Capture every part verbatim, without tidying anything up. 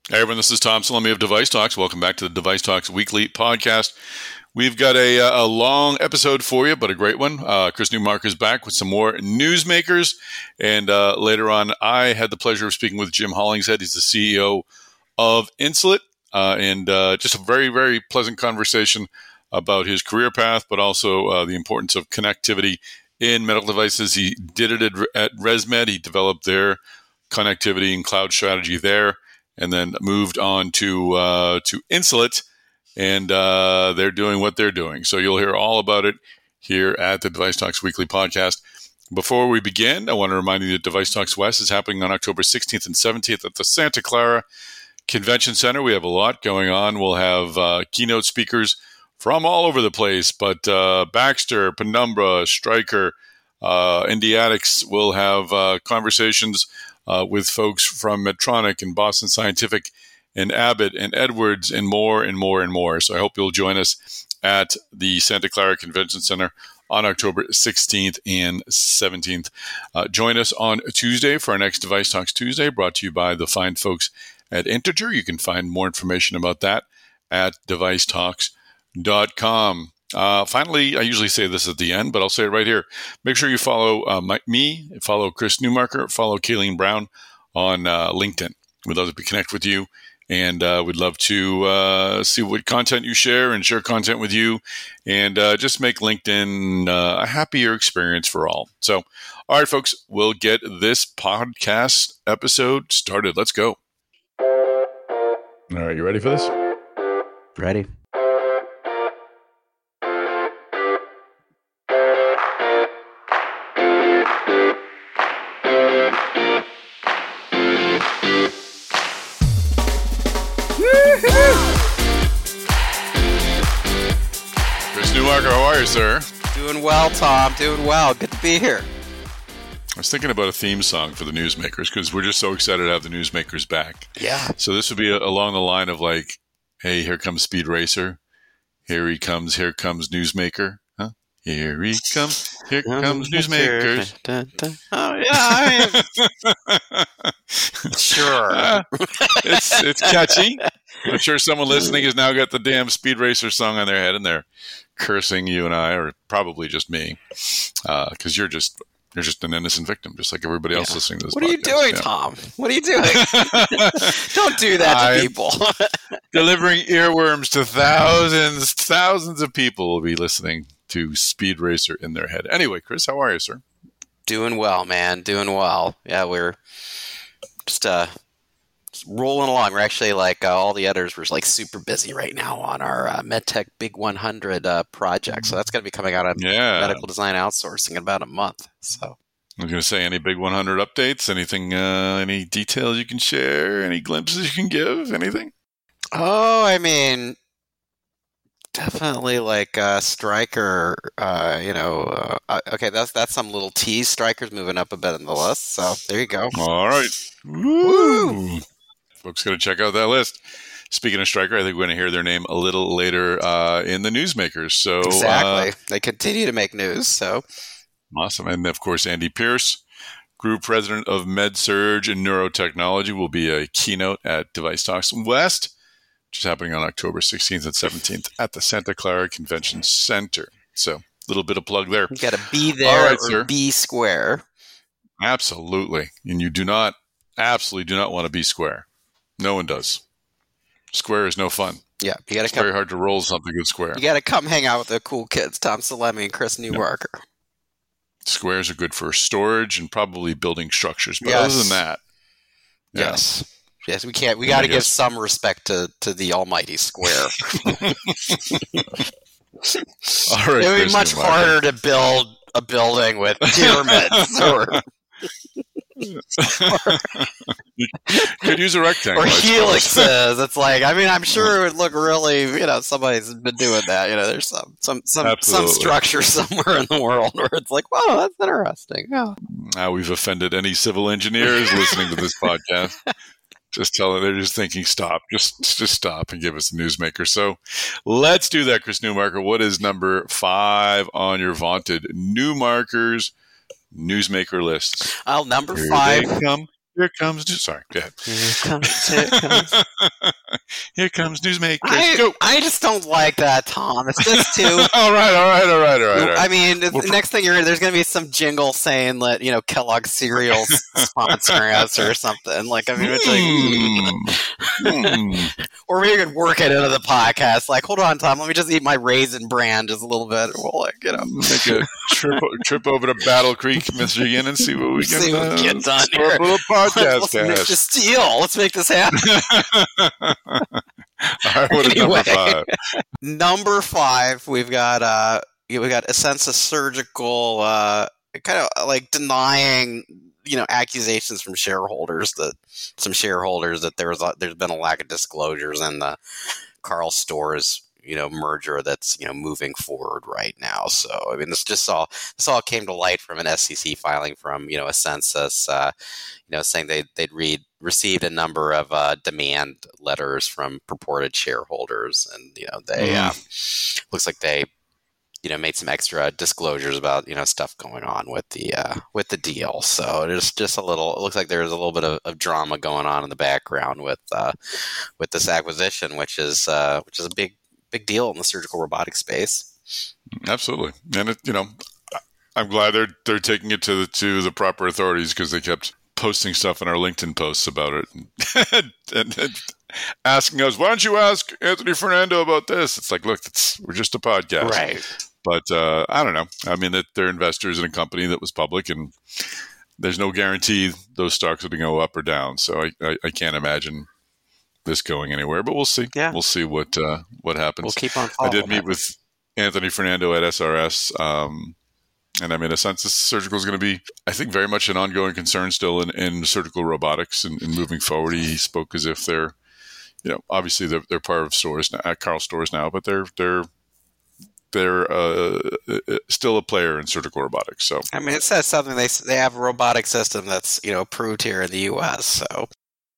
Hey everyone, this is Tom Salemi of Device Talks. Welcome back to the Device Talks Weekly Podcast. We've got a, a long episode for you, but a great one. Uh, Chris Newmark is back with some more newsmakers. And uh, later on, I had the pleasure of speaking with Jim Hollingshead. He's the C E O of Insulet. Uh, and uh, just a very, very pleasant conversation about his career path, but also uh, the importance of connectivity in medical devices. He did it at, at ResMed. He developed their connectivity and cloud strategy there, and then moved on to uh, to Insulet, and uh, they're doing what they're doing. So you'll hear all about it here at the Device Talks Weekly Podcast. Before we begin, I want to remind you that Device Talks West is happening on October sixteenth and seventeenth at the Santa Clara Convention Center. We have a lot going on. We'll have uh, keynote speakers from all over the place, but uh, Baxter, Penumbra, Stryker, uh, Indiatics will have uh, conversations Uh, with folks from Medtronic and Boston Scientific and Abbott and Edwards and more and more and more. So I hope you'll join us at the Santa Clara Convention Center on October sixteenth and seventeenth. Uh, join us on Tuesday for our next Device Talks Tuesday, brought to you by the fine folks at Integer. You can find more information about that at device talks dot com. Uh, finally, I usually say this at the end, but I'll say it right here. Make sure you follow uh, my, me, follow Chris Newmarker, follow Kayleen Brown on uh, LinkedIn. We'd love to connect with you, and uh, we'd love to uh, see what content you share and share content with you, and uh, just make LinkedIn uh, a happier experience for all. So, all right, folks, we'll get this podcast episode started. Let's go. All right, you ready for this? Ready. How are you, sir? Doing well, Tom. Doing well. Good to be here. I was thinking about a theme song for the Newsmakers because we're just so excited to have the Newsmakers back. Yeah. So this would be a, along the line of like, hey, here comes Speed Racer. Here he comes. Here comes Newsmaker. Huh? Here he comes. Here comes Newsmakers. Dun, dun, dun. Oh, yeah. I mean, sure. Uh, it's, it's catchy. I'm sure someone listening has now got the damn Speed Racer song on their head and they're cursing you and I, or probably just me, because uh, you're just you're just an innocent victim, just like everybody else yeah. listening to this. What podcast. are you doing, yeah. Tom? What are you doing? Don't do that to I'm people. delivering earworms to thousands, thousands of people will be listening to Speed Racer in their head. Anyway, Chris, how are you, sir? Doing well, man. Doing well. Yeah, we're just uh. rolling along. We're actually like uh, all the editors were like super busy right now on our uh, MedTech Big one hundred uh, project. So that's going to be coming out on yeah. Medical Design Outsourcing in about a month. So I was going to say, any Big one hundred updates? Anything? Uh, any details you can share? Any glimpses you can give? Anything? Oh, I mean, definitely like uh, Stryker. Uh, you know, uh, okay, that's that's some little tease. Stryker's moving up a bit in the list. So there you go. All right. Woo! Folks got to check out that list. Speaking of Stryker, I think we're going to hear their name a little later uh, in the Newsmakers. So exactly, uh, they continue to make news. So awesome, and of course, Andy Pierce, Group President of MedSurg and Neurotechnology, will be a keynote at Device Talks West, which is happening on October sixteenth and seventeenth at the Santa Clara Convention Center. So a little bit of plug there. You got to be there All right, or sir. be square. Absolutely, and you do not, absolutely do not want to be square. No one does. Square is no fun. Yeah, you got to It's come. very hard to roll something with square. You got to come hang out with the cool kids, Tom Salemi and Chris Newmarker. Yep. Squares are good for storage and probably building structures, but yes. other than that, yeah. yes, yes, we can't. We Yeah, got to I give guess. some respect to, to the almighty square. All right, It would be Chris much Newmarker. harder to build a building with pyramids or, You could use a rectangle. or I suppose. helixes. It's like, I mean, I'm sure it would look really, you know, somebody's been doing that. You know, there's some some some, some Absolutely. structure somewhere in the world where it's like, whoa, that's interesting. Yeah. Now we've offended any civil engineers listening to this podcast. Just tell them, they're just thinking, stop, just just stop and give us a newsmaker. So let's do that, Chris Newmarker. What is number five on your vaunted Newmarkers newsmaker lists? Well, number Here five. they come. Here comes, sorry, go ahead. Here comes, here comes. Here comes Newsmakers. I, Go. I just don't like that, Tom. It's just too. all right, all right, all right, all right. All right. I mean, the Well, next thing you're there's going to be some jingle saying that you know Kellogg's cereals sponsoring us or something. Like, I mean, it's like, mm. or we could work it into the podcast. Like, hold on, Tom, let me just eat my Raisin Bran just a little bit. We'll like, you know, Make a trip trip over to Battle Creek, Michigan, and see what we can see what uh, get done start here. a little podcast. Let's make cast. this deal. Let's make this happen. All right, what is Anyway. number five? Number five, we've got uh, we got Essensa Surgical, uh, kind of like denying, you know, accusations from shareholders that some shareholders that there was a, there's been a lack of disclosures in the Karl Storz, you know, merger that's, you know, moving forward right now. So I mean, this just all this all came to light from an S E C filing from, you know, Essensa, uh, you know, saying they they'd read received a number of uh, demand letters from purported shareholders, and you know, they Mm. uh, looks like they, you know, made some extra disclosures about, you know, stuff going on with the uh, with the deal. So there's just a little. It looks like there's a little bit of, of drama going on in the background with uh, with this acquisition, which is uh, which is a big big deal in the surgical robotics space. Absolutely, and it, you know, I'm glad they're they're taking it to the to the proper authorities, because they kept posting stuff in our LinkedIn posts about it and, and, and asking us, "Why don't you ask Anthony Fernando about this?" It's like, look, it's, we're just a podcast, Right. But uh, I don't know. I mean, that they're investors in a company that was public, and there's no guarantee those stocks are going to go up or down. So I, I, I can't imagine this going anywhere. But we'll see. Yeah. We'll see what uh, what happens. We'll keep on I following did meet it. with Anthony Fernando at S R S, um, and I mean, Essensa Surgical is going to be, I think, very much an ongoing concern still in, in surgical robotics and, and moving forward. He spoke as if they're, you know, obviously they're, they're part of Storz now, at Karl Storz now, but they're they're they're uh, still a player in surgical robotics. So I mean, it says something. They they have a robotic system that's, you know, approved here in the U S. So,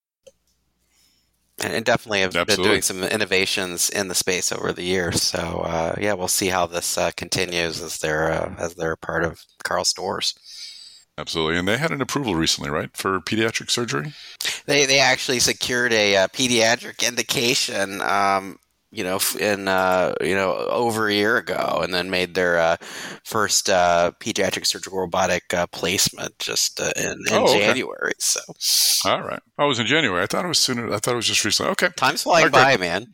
and, and definitely have Absolutely. been doing some innovations in the space over the years. So, uh, yeah, we'll see how this uh, continues as they're uh, as they're part of Karl Storz. absolutely, and they had an approval recently, right, for pediatric surgery. They they actually secured a uh, pediatric indication. Um, you know, in uh, you know over a year ago, and then made their uh, first uh, pediatric surgical robotic uh, placement just uh, in, in Oh, okay. January. So All right. Oh, it was in January. I thought it was sooner. I thought it was just recently. Okay. time's flying Okay. by, man.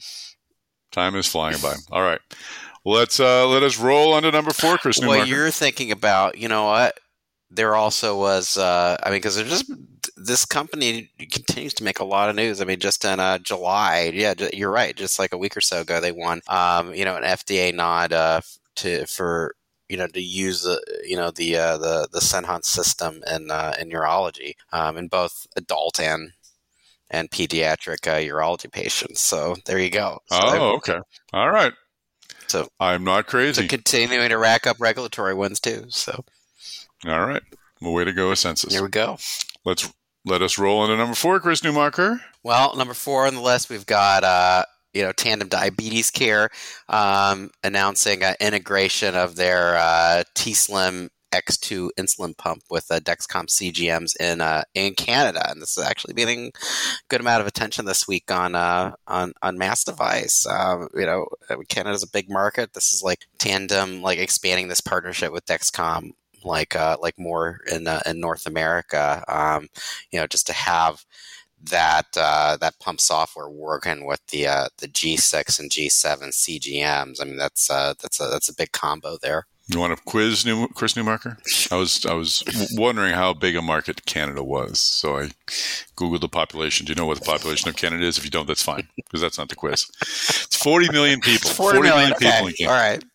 Time is flying by. All right. Let's uh, let us roll on to number four, Chris What Newmarker. you're thinking about, you know what? There also was, uh, I mean, because there's just this company continues to make a lot of news. I mean, just in uh, July, yeah, j- you're right. Just like a week or so ago, they won, um, you know, an F D A nod uh, to for you know to use the you know the uh, the the Senhance system in uh, in urology, um, in both adult and and pediatric uh, urology patients. So there you go. So they're- Oh, okay. All right. So- I'm not so crazy. continuing to rack up regulatory wins too. So All right. Well, way to go, Essensa. here we go. Let's let us roll into number four, Chris Newmarker. Well, number four on the list, we've got uh, you know Tandem Diabetes Care um, announcing uh, integration of their uh, T-Slim X two insulin pump with uh, Dexcom C G Ms in uh, in Canada, and this is actually getting a good amount of attention this week on uh, on on Mass Device. Um, you know, Canada's a big market. This is like Tandem, like expanding this partnership with Dexcom. Like uh, like more in uh, in North America, um, you know, just to have that uh, that pump software working with the uh, the G six and G seven C G Ms. I mean, that's uh, that's a that's a big combo there. You want to quiz New, Chris Newmarker? I was I was w- wondering how big a market Canada was, so I googled the population. Do you know what the population of Canada is? If you don't, that's fine, because that's not the quiz. It's forty million people. It's forty million people okay. in Canada. All right.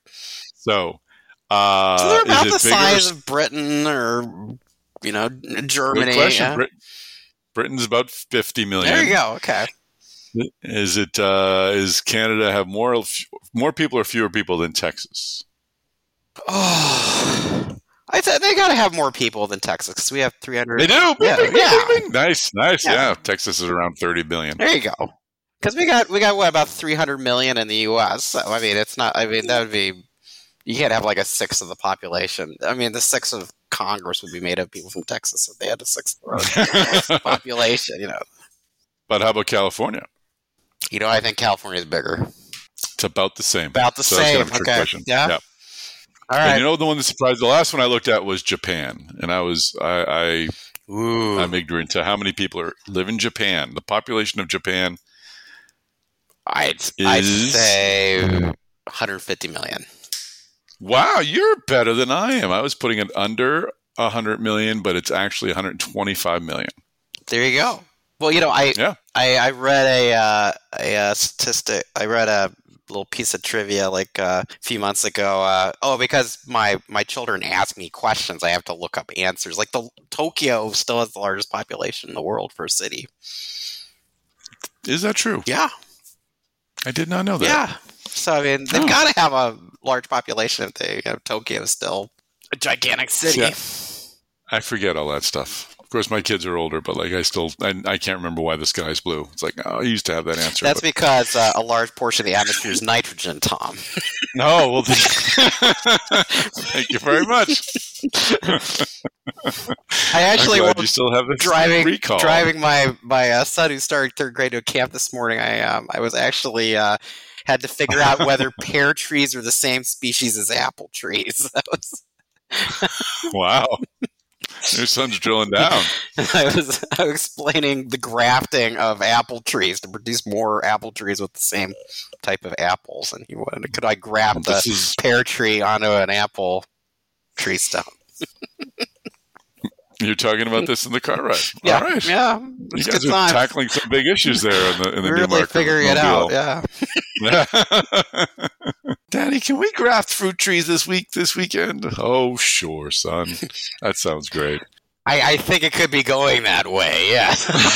So, uh, So they're about is the it bigger? size of Britain or you know Germany. Good question. Yeah. Brit- Britain's about fifty million. There you go. Okay. Is it? Uh, is Canada have more more people or fewer people than Texas? Oh, I th- they got to have more people than Texas because we have three hundred. They do. Yeah, Bing, bing, yeah. bing, bing. Nice, nice. Yeah. Yeah. Texas is around thirty billion. There you go. Because we got we got what about three hundred million in the U S. So I mean, it's not. I mean, that would be. You can't have like a sixth of the population. I mean, the sixth of Congress would be made of people from Texas if they had a sixth largest population. You know, but how about California? You know, I think California is bigger. It's about the same. About the so same. Kind of Okay. Question. Yeah. yeah. All right. And you know the one that surprised the last one I looked at was Japan, and I was I, I Ooh. I'm ignorant to how many people are live in Japan. The population of Japan. I'd, is... I'd say one hundred fifty million. Wow, you're better than I am. I was putting it under one hundred million, but it's actually one hundred twenty-five million. There you go. Well, you know, I yeah. I, I read a, uh, a, a statistic. I read a little piece of trivia like uh, a few months ago. Uh, oh, because my, my children ask me questions, I have to look up answers. Like the Tokyo still has the largest population in the world for a city. Is that true? Yeah. I did not know that. Yeah. So, I mean, they've oh. got to have a large population if they, you know, Tokyo is still a gigantic city. Yeah. I forget all that stuff. Of course, my kids are older, but like I still, I, I can't remember why the sky is blue. It's like, oh, I used to have that answer. That's but... because uh, a large portion of the atmosphere is nitrogen, Tom. No, well, thank you very much. I actually was you still have this driving recall. driving my my uh, son who's starting third grade to camp this morning. I um I was actually uh, had to figure out whether pear trees are the same species as apple trees. That was... Wow. Your son's drilling down. I was, I was explaining the grafting of apple trees to produce more apple trees with the same type of apples, and he wanted, could I graft this a is... pear tree onto an apple tree stump? You're talking about this in the car ride. Yeah, all right. Yeah, you guys are time. tackling some big issues there in the in the really Newmarket figuring it out. Yeah. Daddy, can we graft fruit trees this week? This weekend? Oh, sure, son. That sounds great. I, I think it could be going that way. Yeah.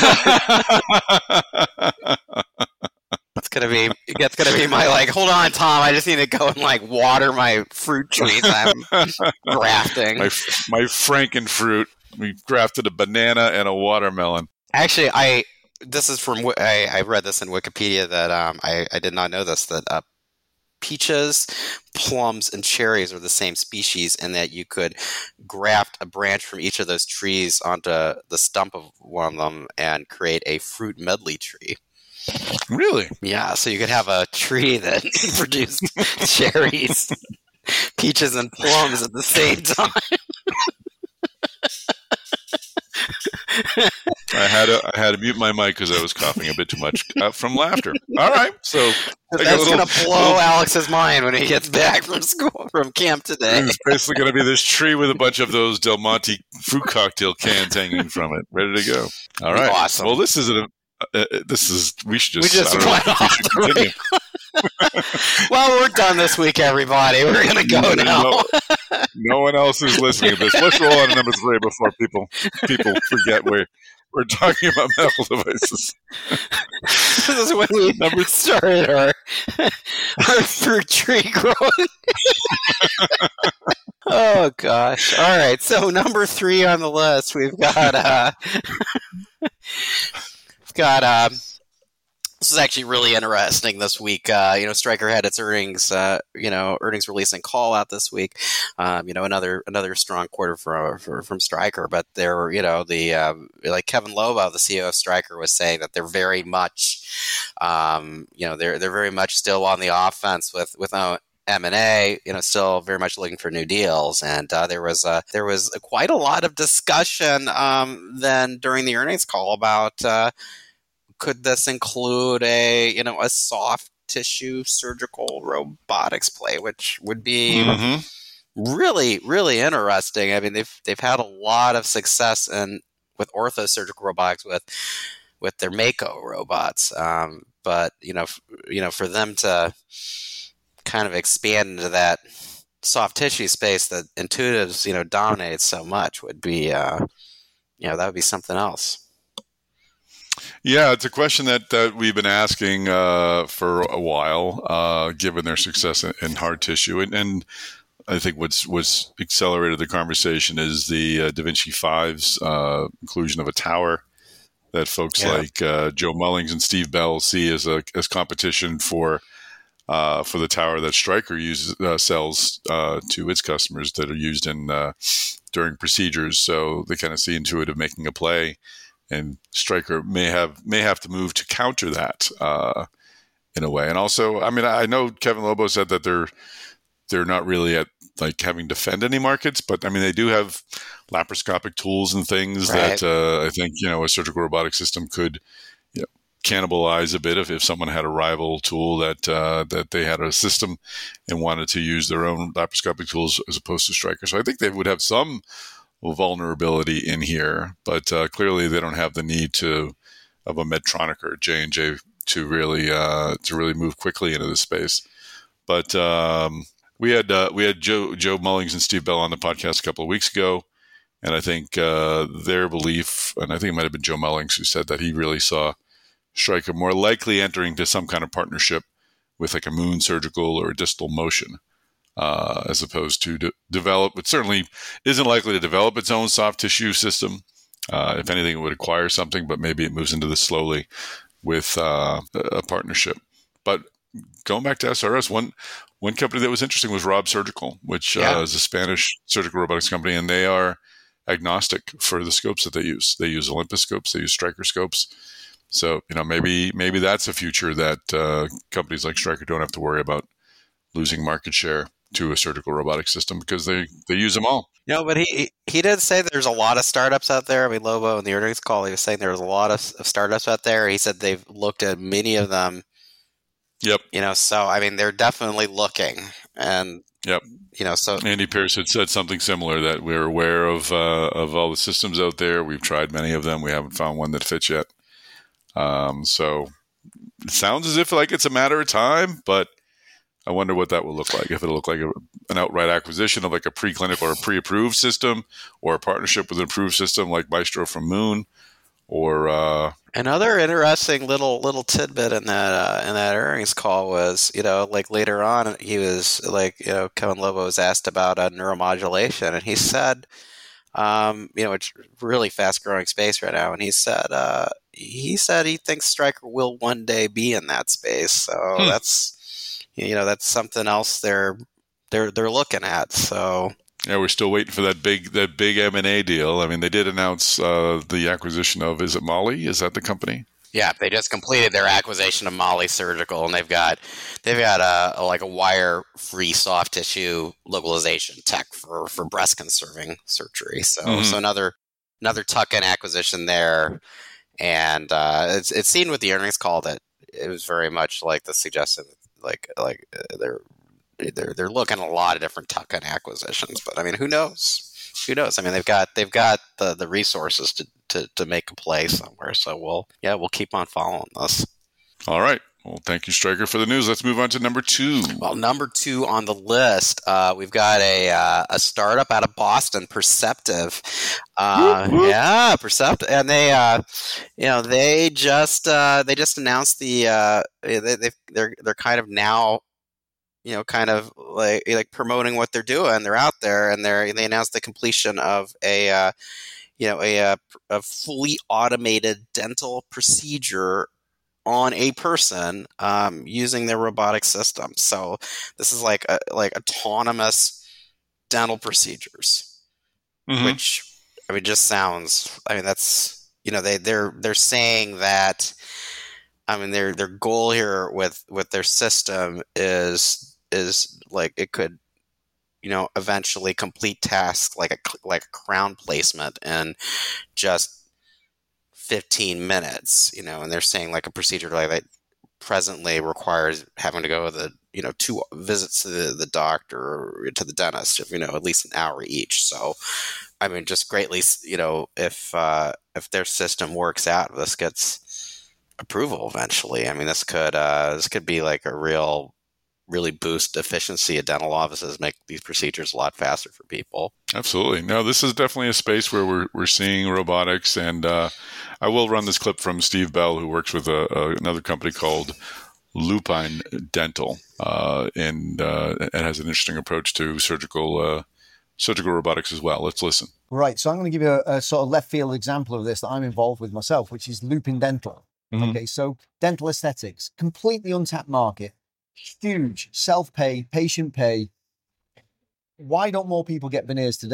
That's gonna be. That's gonna be my like. Hold on, Tom. I just need to go and like water my fruit trees I'm grafting. My my Frankenfruit. We grafted a banana and a watermelon. Actually, I this is from I, I read this in Wikipedia that um I, I did not know this that uh, peaches, plums, and cherries are the same species, and that you could graft a branch from each of those trees onto the stump of one of them and create a fruit medley tree. Really? Yeah, so you could have a tree that produced cherries, peaches, and plums at the same time. I had to I had to mute my mic because I was coughing a bit too much uh, from laughter. All right, so that's going to blow little, Alex's mind when he gets back from school from camp today. It's basically going to be this tree with a bunch of those Del Monte fruit cocktail cans hanging from it, ready to go. All right, awesome. Well, this is a uh, this is we should just we just went know, off the Well, we're done this week, everybody. We're going to go no, now. No, no one else is listening to this. Let's roll on to number three before people people forget we're, we're talking about medical devices. This is when we number started our, our fruit tree growing. Oh, gosh. All right. So number three on the list, we've got... Uh, we've got... Um, This is actually really interesting this week. Uh, you know, Stryker had its earnings, uh, you know, earnings release and call out this week. Um, you know, another another strong quarter for, for from Stryker. But they're, you know, the uh, like Kevin Lobo, the C E O of Stryker, was saying that they're very much, um, you know, they're they're very much still on the offense with with M and A, you know, still very much looking for new deals. And uh, there was uh, there was quite a lot of discussion um, then during the earnings call about. Uh, Could this include a, you know, a soft tissue surgical robotics play, which would be mm-hmm. really, really interesting. I mean, they've they've had a lot of success in with ortho surgical robotics with with their Mako robots, um, but you know, f- you know, for them to kind of expand into that soft tissue space that Intuitive's, you know, dominates so much would be, uh, you know, that would be something else. Yeah, it's a question that, that we've been asking uh, for a while, uh, given their success in, in hard tissue. And, and I think what's, what's accelerated the conversation is the uh, Da Vinci five's uh, inclusion of a tower that folks yeah. like uh, Joe Mullings and Steve Bell see as a as competition for uh, for the tower that Stryker uses uh, sells uh, to its customers that are used in uh, during procedures. So they kind of see Intuitive making a play, and Stryker may have may have to move to counter that uh, in a way. And also, I mean, I know Kevin Lobo said that they're they're not really at like having to defend any markets, but I mean, they do have laparoscopic tools and things Right. that uh, I think, you know, a surgical robotic system could, you know, cannibalize a bit if, if someone had a rival tool that uh, that they had a system and wanted to use their own laparoscopic tools as opposed to Stryker. So I think they would have some vulnerability in here, but uh, clearly they don't have the need to of a Medtronic or J and J to really uh, to really move quickly into this space. But um, we had uh, we had Joe Joe Mullings and Steve Bell on the podcast a couple of weeks ago, and I think uh, their belief, and I think it might have been Joe Mullings who said that he really saw Stryker more likely entering to some kind of partnership with like a Moon Surgical or Distal Motion, uh, as opposed to de- develop. It certainly isn't likely to develop its own soft tissue system. Uh, if anything, it would acquire something, but maybe it moves into this slowly with uh, a partnership. But going back to S R S, one one company that was interesting was Rob Surgical, which Yeah. uh, is a Spanish surgical robotics company, and they are agnostic for the scopes that they use. They use Olympus scopes, they use Stryker scopes. So, you know, maybe maybe that's a future that uh, companies like Stryker don't have to worry about losing market share to a surgical robotic system because they, they use them all. No, but he he did say there's a lot of startups out there. I mean, Lobo in the earnings call, he was saying there's a lot of, of startups out there. He said they've looked at many of them. Yep. You know, so I mean, they're definitely looking, and Yep. you know, so Andy Pierce had said something similar, that we're aware of uh, of all the systems out there. We've tried many of them. We haven't found one that fits yet. Um, so it sounds as if like it's a matter of time, but I wonder what that will look like. If it'll look like a, an outright acquisition of like a preclinical or a pre-approved system, or a partnership with an approved system like Maestro from Moon, or uh, another interesting little little tidbit in that uh, in that earnings call was, you know, like later on, he was like, you know, Kevin Lobo was asked about uh, neuromodulation, and he said, um, you know, it's a really fast growing space right now, and he said, uh, he said he thinks Stryker will one day be in that space. So Hmm. that's, you know, that's something else they're they're they're looking at. So. yeah, we're still waiting for that big that big M and A deal. I mean, they did announce uh, the acquisition of, is it Molly? Is that the company? Yeah, they just completed their acquisition of Molly Surgical, and they've got they've got a, a like a wire-free soft tissue localization tech for, for breast conserving surgery. So Mhm. so another another tuck-in acquisition there, and uh, it's it's seen with the earnings call that it was very much like the suggestion, like like uh, they're they're they're looking at a lot of different tuck-in acquisitions. But I mean, who knows? Who knows? I mean, they've got they've got the, the resources to, to, to make a play somewhere. So we'll yeah we'll keep on following this. All right. Well, thank you, Stryker, for the news. Let's move on to number two. Well, number two on the list, uh, we've got a uh, a startup out of Boston, Perceptive. Uh, Whoop, whoop. Yeah, Perceptive, and they uh, you know they just uh, they just announced the uh, they they they're they're kind of now. You know, kind of like like promoting what they're doing. They're out there, and they they announced the completion of a, uh, you know, a, a a fully automated dental procedure on a person um, using their robotic system. So this is like a, like autonomous dental procedures, Mhm. which I mean just sounds. I mean that's you know they they're they're saying that. I mean their their goal here with with their system is. is like it could, you know, eventually complete tasks like a like a crown placement in just fifteen minutes, you know, and they're saying like a procedure like that presently requires having to go with a, you know, two visits to the, the doctor or to the dentist, you know, at least an hour each. So, I mean, just greatly, you know, if uh, if their system works out, this gets approval eventually. I mean, this could uh, this could be like a real really boost efficiency at dental offices, make these procedures a lot faster for people. Absolutely. No, this is definitely a space where we're we're seeing robotics, and uh, I will run this clip from Steve Bell, who works with a, a, another company called Lupine Dental, uh, and uh, it has an interesting approach to surgical uh, surgical robotics as well. Let's listen. Right. So I'm going to give you a, a sort of left field example of this that I'm involved with myself, which is Lupine Dental. Mm-hmm. Okay. So dental aesthetics, completely untapped market. Huge self-pay, patient pay. Why don't more people get veneers today?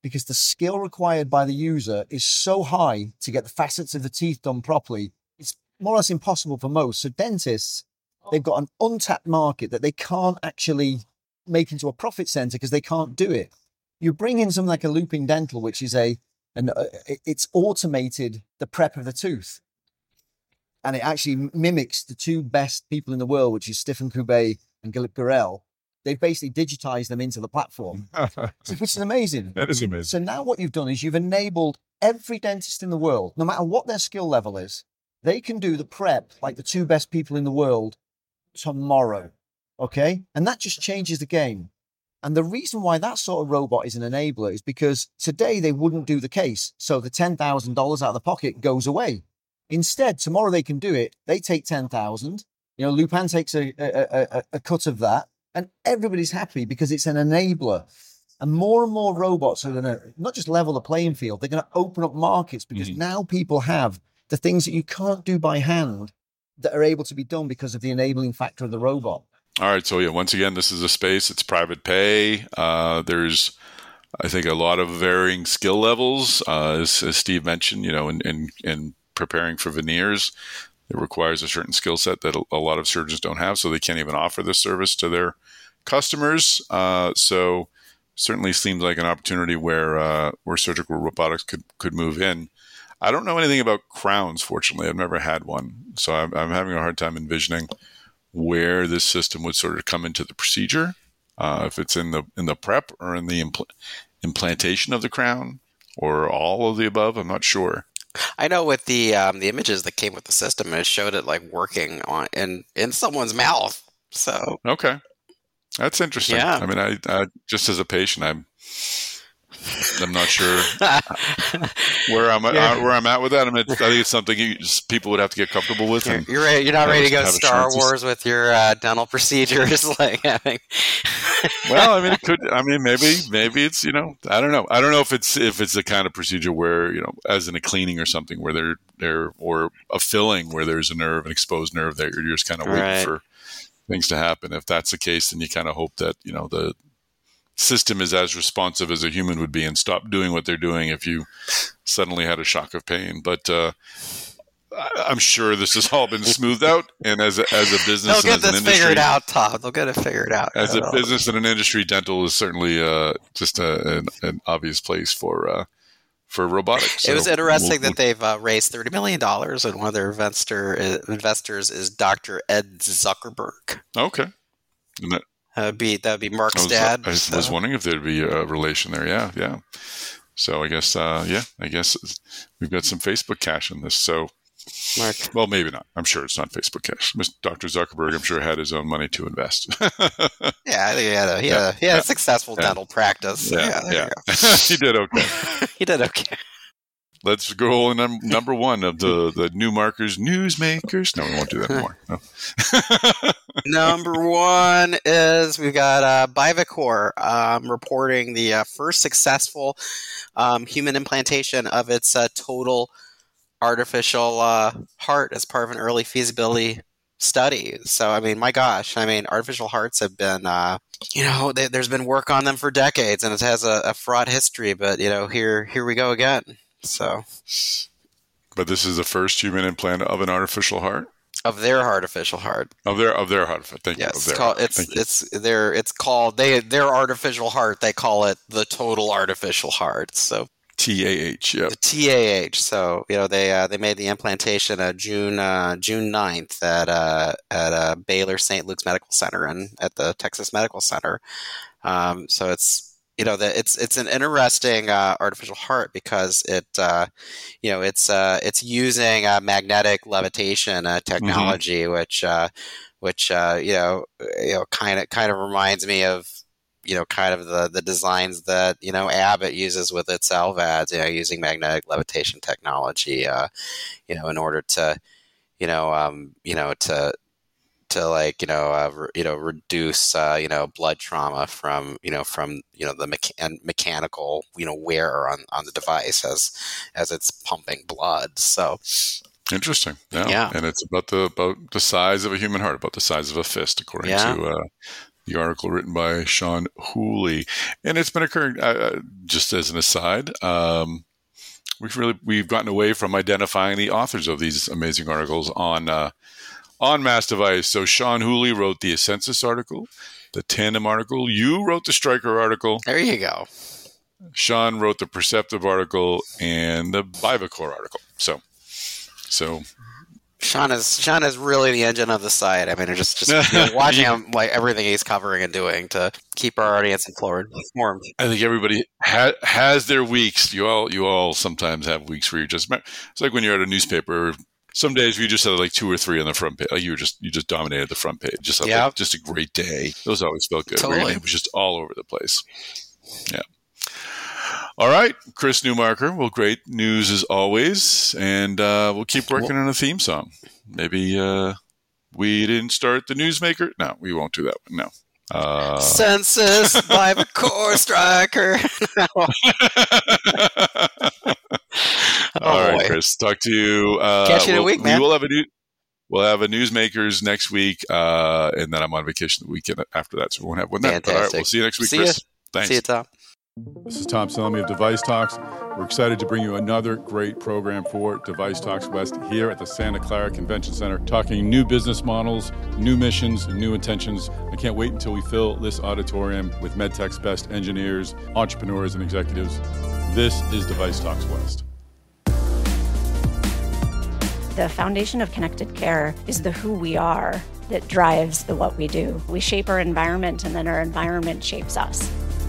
because the skill required by the user is so high to get the facets of the teeth done properly. It's more or less impossible for most. So dentists, they've got an untapped market that they can't actually make into a profit center because they can't do it. You bring in something like a Looping Dental, which is a, an, uh, it's automated the prep of the tooth. And it actually mimics the two best people in the world, which is Stephan Koubé and Gilip Gurel. They've basically digitized them into the platform, which is amazing. That is amazing. So now what you've done is you've enabled every dentist in the world, no matter what their skill level is, they can do the prep like the two best people in the world tomorrow. Okay? And that just changes the game. And the reason why that sort of robot is an enabler is because today they wouldn't do the case. So the ten thousand dollars out of the pocket goes away. Instead, tomorrow they can do it. They take ten thousand dollars. You know, Lupin takes a, a, a, a cut of that. And everybody's happy because it's an enabler. And more and more robots are going to not just level the playing field, they're going to open up markets because mm-hmm. now people have the things that you can't do by hand that are able to be done because of the enabling factor of the robot. All right. So, yeah, once again, this is a space. It's private pay. Uh, there's, I think, a lot of varying skill levels. Uh, as, as Steve mentioned, you know, in, in, in preparing for veneers, it requires a certain skill set that a lot of surgeons don't have, so they can't even offer this service to their customers. Uh, so certainly seems like an opportunity where uh, where surgical robotics could, could move in. I don't know anything about crowns, fortunately. I've never had one. So I'm, I'm having a hard time envisioning where this system would sort of come into the procedure, uh, if it's in the in the prep or in the impl- implantation of the crown or all of the above. I'm not sure. I know with the um, the images that came with the system, it showed it like working on in, in someone's mouth. So okay, that's interesting. Yeah. I mean, I, I just as a patient, I'm I'm not sure where I'm at, yeah. where I'm at with that. I mean, I think it's something you just, people would have to get comfortable with. You're, and you're, ready, you're not ready to go Star assurances. Wars with your uh, dental procedures, like having. Well, I mean, it could. I mean, maybe, maybe it's, you know, I don't know. I don't know if it's if it's the kind of procedure where, you know, as in a cleaning or something where they're there, or a filling where there's a nerve, an exposed nerve there. You're just kind of waiting right. for things to happen. If that's the case, then you kind of hope that, you know, the system is as responsive as a human would be and stop doing what they're doing if you suddenly had a shock of pain. But uh, I'm sure this has all been smoothed out. And as a, as a business, they'll get and as this an industry, figured out, Todd. They'll get it figured out. As a business and an industry, dental is certainly uh, just a, an, an obvious place for uh, for robotics. So it was interesting we'll, that we'll, they've uh, raised thirty million dollars, and one of their investor uh, investors is Doctor Ed Zuckerberg. Okay. And that, That would be that would be Mark's I was, dad. I so. was wondering if there'd be a relation there. Yeah, yeah. So I guess, uh, yeah, I guess we've got some Facebook cash in this. So, Mark. Well, maybe not. I'm sure it's not Facebook cash. Doctor Zuckerberg, I'm sure, had his own money to invest. Yeah, I think he had a he had, yeah, a, he had yeah, a successful yeah. dental practice. Yeah, yeah, yeah. He did okay. He did okay. Let's go on num- number one of the, the new markers, newsmakers. No, we won't do that anymore. No. Number one is we've got uh, Bivacor um, reporting the uh, first successful um, human implantation of its uh, total artificial uh, heart as part of an early feasibility study. So, I mean, my gosh, I mean, artificial hearts have been, uh, you know, they, there's been work on them for decades, and it has a, a fraught history. But you know, here here we go again. So, but this is the first human implant of an artificial heart. Of their artificial heart. Of their of their heart. Thank you. Yes, of their it's called, heart. it's Thank you. it's their it's called they their artificial heart. They call it the total artificial heart. So T A H. Yeah. the T A H. So you know they uh, they made the implantation uh, June uh, June ninth at uh, at uh, Baylor Saint Luke's Medical Center and at the Texas Medical Center. Um, so it's. You know that it's it's an interesting uh, artificial heart because it uh, you know it's uh, it's using uh, magnetic levitation uh, technology, mm-hmm. which uh, which uh, you know you know kind of kind of reminds me of you know kind of the, the designs that you know Abbott uses with its L V A Ds, you know, using magnetic levitation technology, uh, you know, in order to you know um, you know to to like you know uh, re- you know reduce uh, you know blood trauma from you know from you know the mecha- mechanical you know wear on, on the device as as it's pumping blood. So interesting, yeah. yeah. And it's about the about the size of a human heart, about the size of a fist, according yeah. to uh, The article written by Sean Hooley. And it's been occurring, uh, just as an aside, um, we've really, we've gotten away from identifying the authors of these amazing articles on, uh, on Mass Device. So Sean Hooley wrote the Ascensus article, the Tandem article. You wrote the Stryker article. There you go. Sean wrote the Perceptive article and the Bivacor article. So, so Sean is Sean is really the engine of the site. I mean, just just you know, watching him, like everything he's covering and doing to keep our audience informed. I think everybody ha- has their weeks. You all you all sometimes have weeks where you just. It's like when you're at a newspaper. Some days you just had like two or three on the front page. Like you were just you just dominated the front page. Just yeah. like, just a great day. Those always felt good. Totally. Your name was just all over the place. Yeah. All right, Chris Newmarker. Well, great news as always, and uh, we'll keep working on a theme song. Maybe uh, we didn't start the Newsmaker. No, we won't do that one. No. Uh, Census Bivacor Stryker. All oh, right, boy. Chris. Talk to you. Uh, Catch you in we'll, a week, man. We will have a new. We'll have a Newsmakers next week, uh, and then I'm on vacation the weekend after that, so we won't have one then. But all right, we'll see you next week, see Chris. You. Thanks. See you, Tom. This is Tom Salemi of Device Talks. We're excited to bring you another great program for Device Talks West here at the Santa Clara Convention Center, talking new business models, new missions, and new intentions. I can't wait until we fill this auditorium with MedTech's best engineers, entrepreneurs, and executives. This is Device Talks West. The foundation of connected care is the who we are that drives the what we do. We shape our environment, and then our environment shapes us.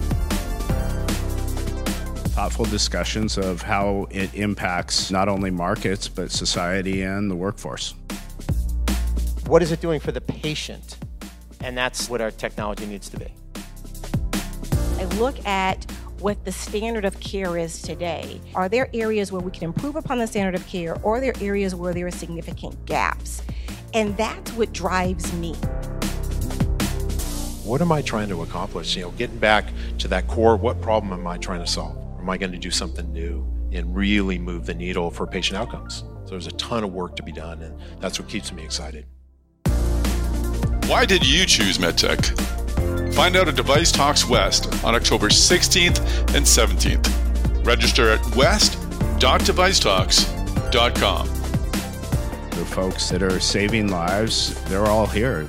Thoughtful discussions of how it impacts not only markets, but society and the workforce. What is it doing for the patient? And that's what our technology needs to be. I look at what the standard of care is today. Are there areas where we can improve upon the standard of care, or are there areas where there are significant gaps? And that's what drives me. What am I trying to accomplish? You know, getting back to that core, what problem am I trying to solve? Am I going to do something new and really move the needle for patient outcomes? So there's a ton of work to be done, and that's what keeps me excited. Why did you choose MedTech? Find out at Device Talks West on October sixteenth and seventeenth. Register at west dot device talks dot com. The folks that are saving lives, they're all here.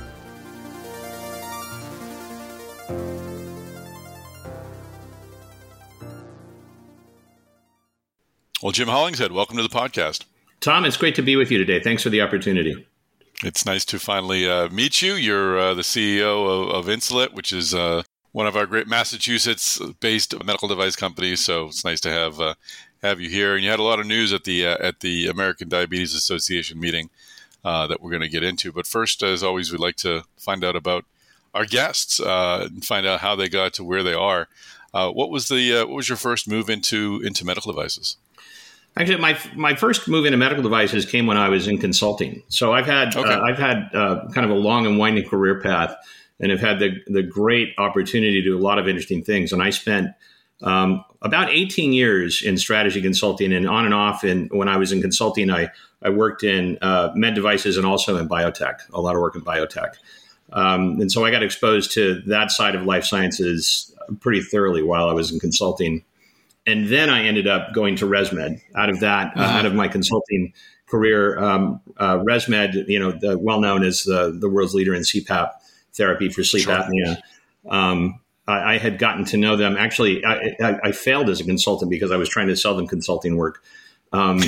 Well, Jim Hollingshead, welcome to the podcast. Tom, it's great to be with you today. Thanks for the opportunity. It's nice to finally uh, meet you. You're uh, the C E O of, of Insulet, which is uh, one of our great Massachusetts-based medical device companies. So it's nice to have uh, have you here. And you had a lot of news at the uh, at the American Diabetes Association meeting uh, that we're going to get into. But first, as always, we'd like to find out about our guests uh, and find out how they got to where they are. Uh, what was the uh, what was your first move into into medical devices? Actually, my my first move into medical devices came when I was in consulting. So I've had okay. uh, I've had uh, kind of a long and winding career path, and have had the the great opportunity to do a lot of interesting things. And I spent um, about eighteen years in strategy consulting, and on and off. And when I was in consulting, I I worked in uh, med devices and also in biotech. A lot of work in biotech, um, and so I got exposed to that side of life sciences pretty thoroughly while I was in consulting. And then I ended up going to ResMed. Out of that, uh, out of my consulting career, um, uh, ResMed, you know, the, well known as the, the world's leader in C PAP therapy for sleep sure. apnea. Um, I, I had gotten to know them. Actually, I, I, I failed as a consultant because I was trying to sell them consulting work. Um,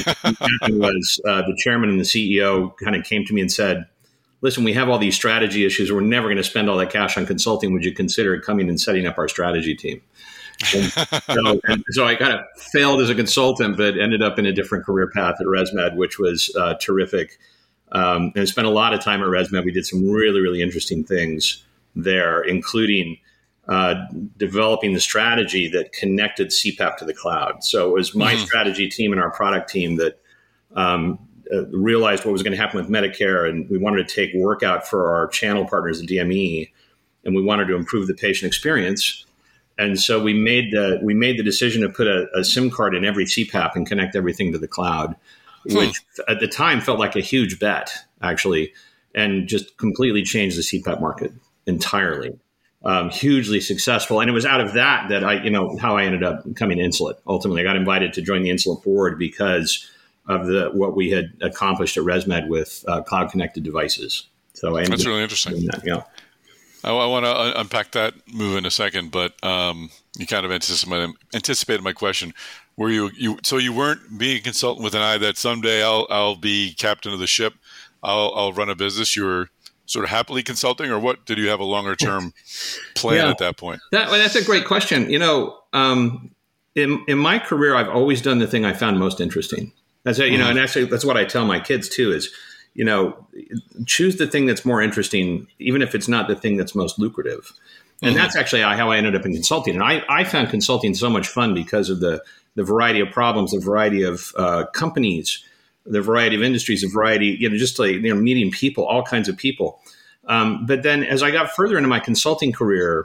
was uh, the chairman and the C E O kind of came to me and said, "Listen, we have all these strategy issues. We're never going to spend all that cash on consulting. Would you consider coming and setting up our strategy team?" And so, and so I kind of failed as a consultant, but ended up in a different career path at ResMed, which was uh, terrific. Um, and I spent a lot of time at ResMed. We did some really, really interesting things there, including uh, developing the strategy that connected C PAP to the cloud. So it was my mm-hmm. strategy team and our product team that um, uh, realized what was going to happen with Medicare, and we wanted to take work out for our channel partners at D M E, and we wanted to improve the patient experience. And so we made the we made the decision to put a, a SIM card in every C PAP and connect everything to the cloud, hmm. which at the time felt like a huge bet, actually, and just completely changed the C PAP market entirely. um, hugely successful. And it was out of that that I, you know, how I ended up coming to Insulet. Ultimately, I got invited to join the Insulet board because of the what we had accomplished at ResMed with uh, cloud connected devices. So I That's really interesting. That, yeah. I, I want to un- unpack that move in a second, but um, you kind of anticipated, anticipated my question. Were you, you so you weren't being a consultant with an eye that someday I'll I'll be captain of the ship, I'll I'll run a business. You were sort of happily consulting, or what? Did you have a longer term plan yeah. at that point? That, well, that's a great question. You know, um, in in my career, I've always done the thing I found most interesting. That's a, you mm-hmm. know, and actually that's what I tell my kids too. Is you know, choose the thing that's more interesting, even if it's not the thing that's most lucrative. And mm-hmm. that's actually how I ended up in consulting. And I, I found consulting so much fun because of the, the variety of problems, the variety of uh, companies, the variety of industries, the variety, you know, just like, you know, meeting people, all kinds of people. Um, but then as I got further into my consulting career,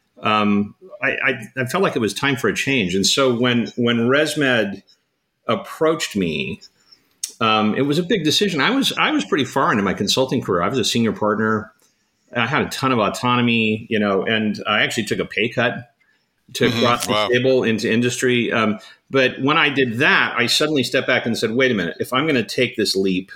um, I, I, I felt like it was time for a change. And so when, when ResMed approached me, Um, it was a big decision. I was I was pretty far into my consulting career. I was a senior partner. I had a ton of autonomy, you know, and I actually took a pay cut to mm-hmm. cross the wow. table into industry. Um, but when I did that, I suddenly stepped back and said, "Wait a minute! If I'm going to take this leap,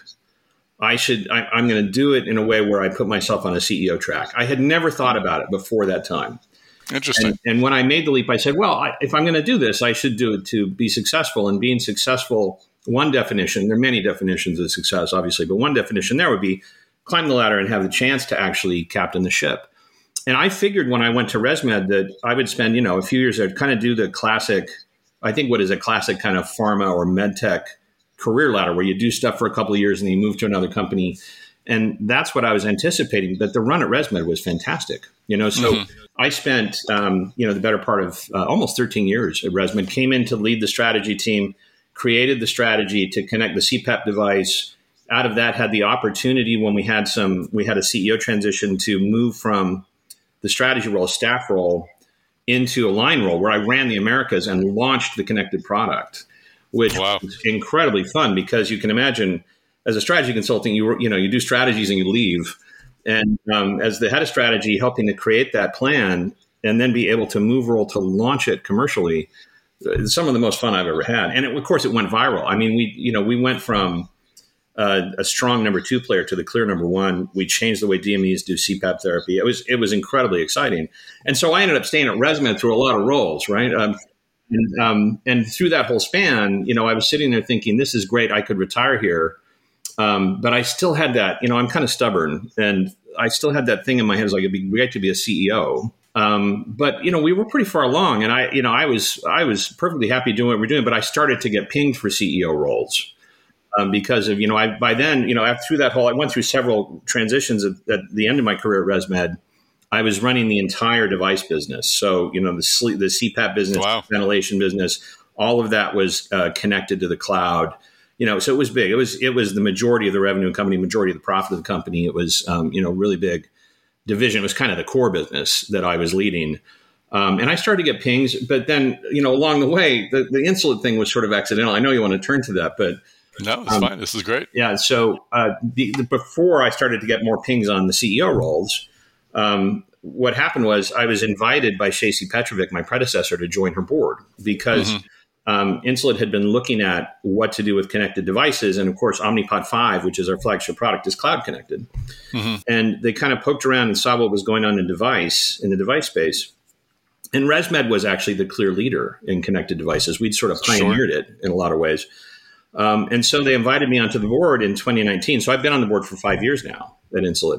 I should. I, I'm going to do it in a way where I put myself on a C E O track." I had never thought about it before that time. Interesting. And, and when I made the leap, I said, "Well, I, if I'm going to do this, I should do it to be successful." And being successful. One definition, there are many definitions of success, obviously, but one definition there would be climb the ladder and have the chance to actually captain the ship. And I figured when I went to ResMed that I would spend, you know, a few years there to kind of do the classic, I think what is a classic kind of pharma or med tech career ladder where you do stuff for a couple of years and then you move to another company. And that's what I was anticipating. But the run at ResMed was fantastic. You know, so mm-hmm. I spent, um, you know, the better part of uh, almost thirteen years at ResMed, came in to lead the strategy team, created the strategy to connect the C PAP device. Out of that, had the opportunity when we had some, we had a C E O transition to move from the strategy role, staff role, into a line role where I ran the Americas and launched the connected product, which wow. was incredibly fun because you can imagine as a strategy consulting, you you know, you do strategies and you leave. And um, as the head of strategy, helping to create that plan and then be able to move role to launch it commercially, some of the most fun I've ever had. And it, of course, it went viral. I mean, we, you know, we went from uh, a strong number two player to the clear number one. We changed the way D M Es do C PAP therapy. It was, it was incredibly exciting. And so I ended up staying at ResMed through a lot of roles, right? Um, and, um, and through that whole span, you know, I was sitting there thinking, this is great. I could retire here. Um, but I still had that, you know, I'm kind of stubborn and I still had that thing in my head. It was like, it'd be great to be a C E O. Um, but, you know, we were pretty far along and I, you know, I was, I was perfectly happy doing what we're doing, but I started to get pinged for C E O roles, um, because of, you know, I, by then, you know, after through that whole, I went through several transitions at, at the end of my career at ResMed. I was running the entire device business. So, you know, the sleep, the C PAP business, wow. ventilation business, all of that was uh, connected to the cloud. You know, so it was big. It was, it was the majority of the revenue of the company, majority of the profit of the company. It was, um, you know, really big division. It was kind of the core business that I was leading. Um, and I started to get pings, but then, you know, along the way, the, the Insulet thing was sort of accidental. I know you want to turn to that, but no, it's um, fine. This is great. Yeah. So uh, the, the, before I started to get more pings on the C E O roles, um, what happened was I was invited by Shacey Petrovic, my predecessor, to join her board because mm-hmm. Um, Insulet had been looking at what to do with connected devices. And of course, Omnipod five, which is our flagship product, is cloud connected. Mm-hmm. And they kind of poked around and saw what was going on in device, in the device space. And ResMed was actually the clear leader in connected devices. We'd sort of pioneered sure. it in a lot of ways. Um, and so they invited me onto the board in twenty nineteen. So I've been on the board for five years now at Insulet.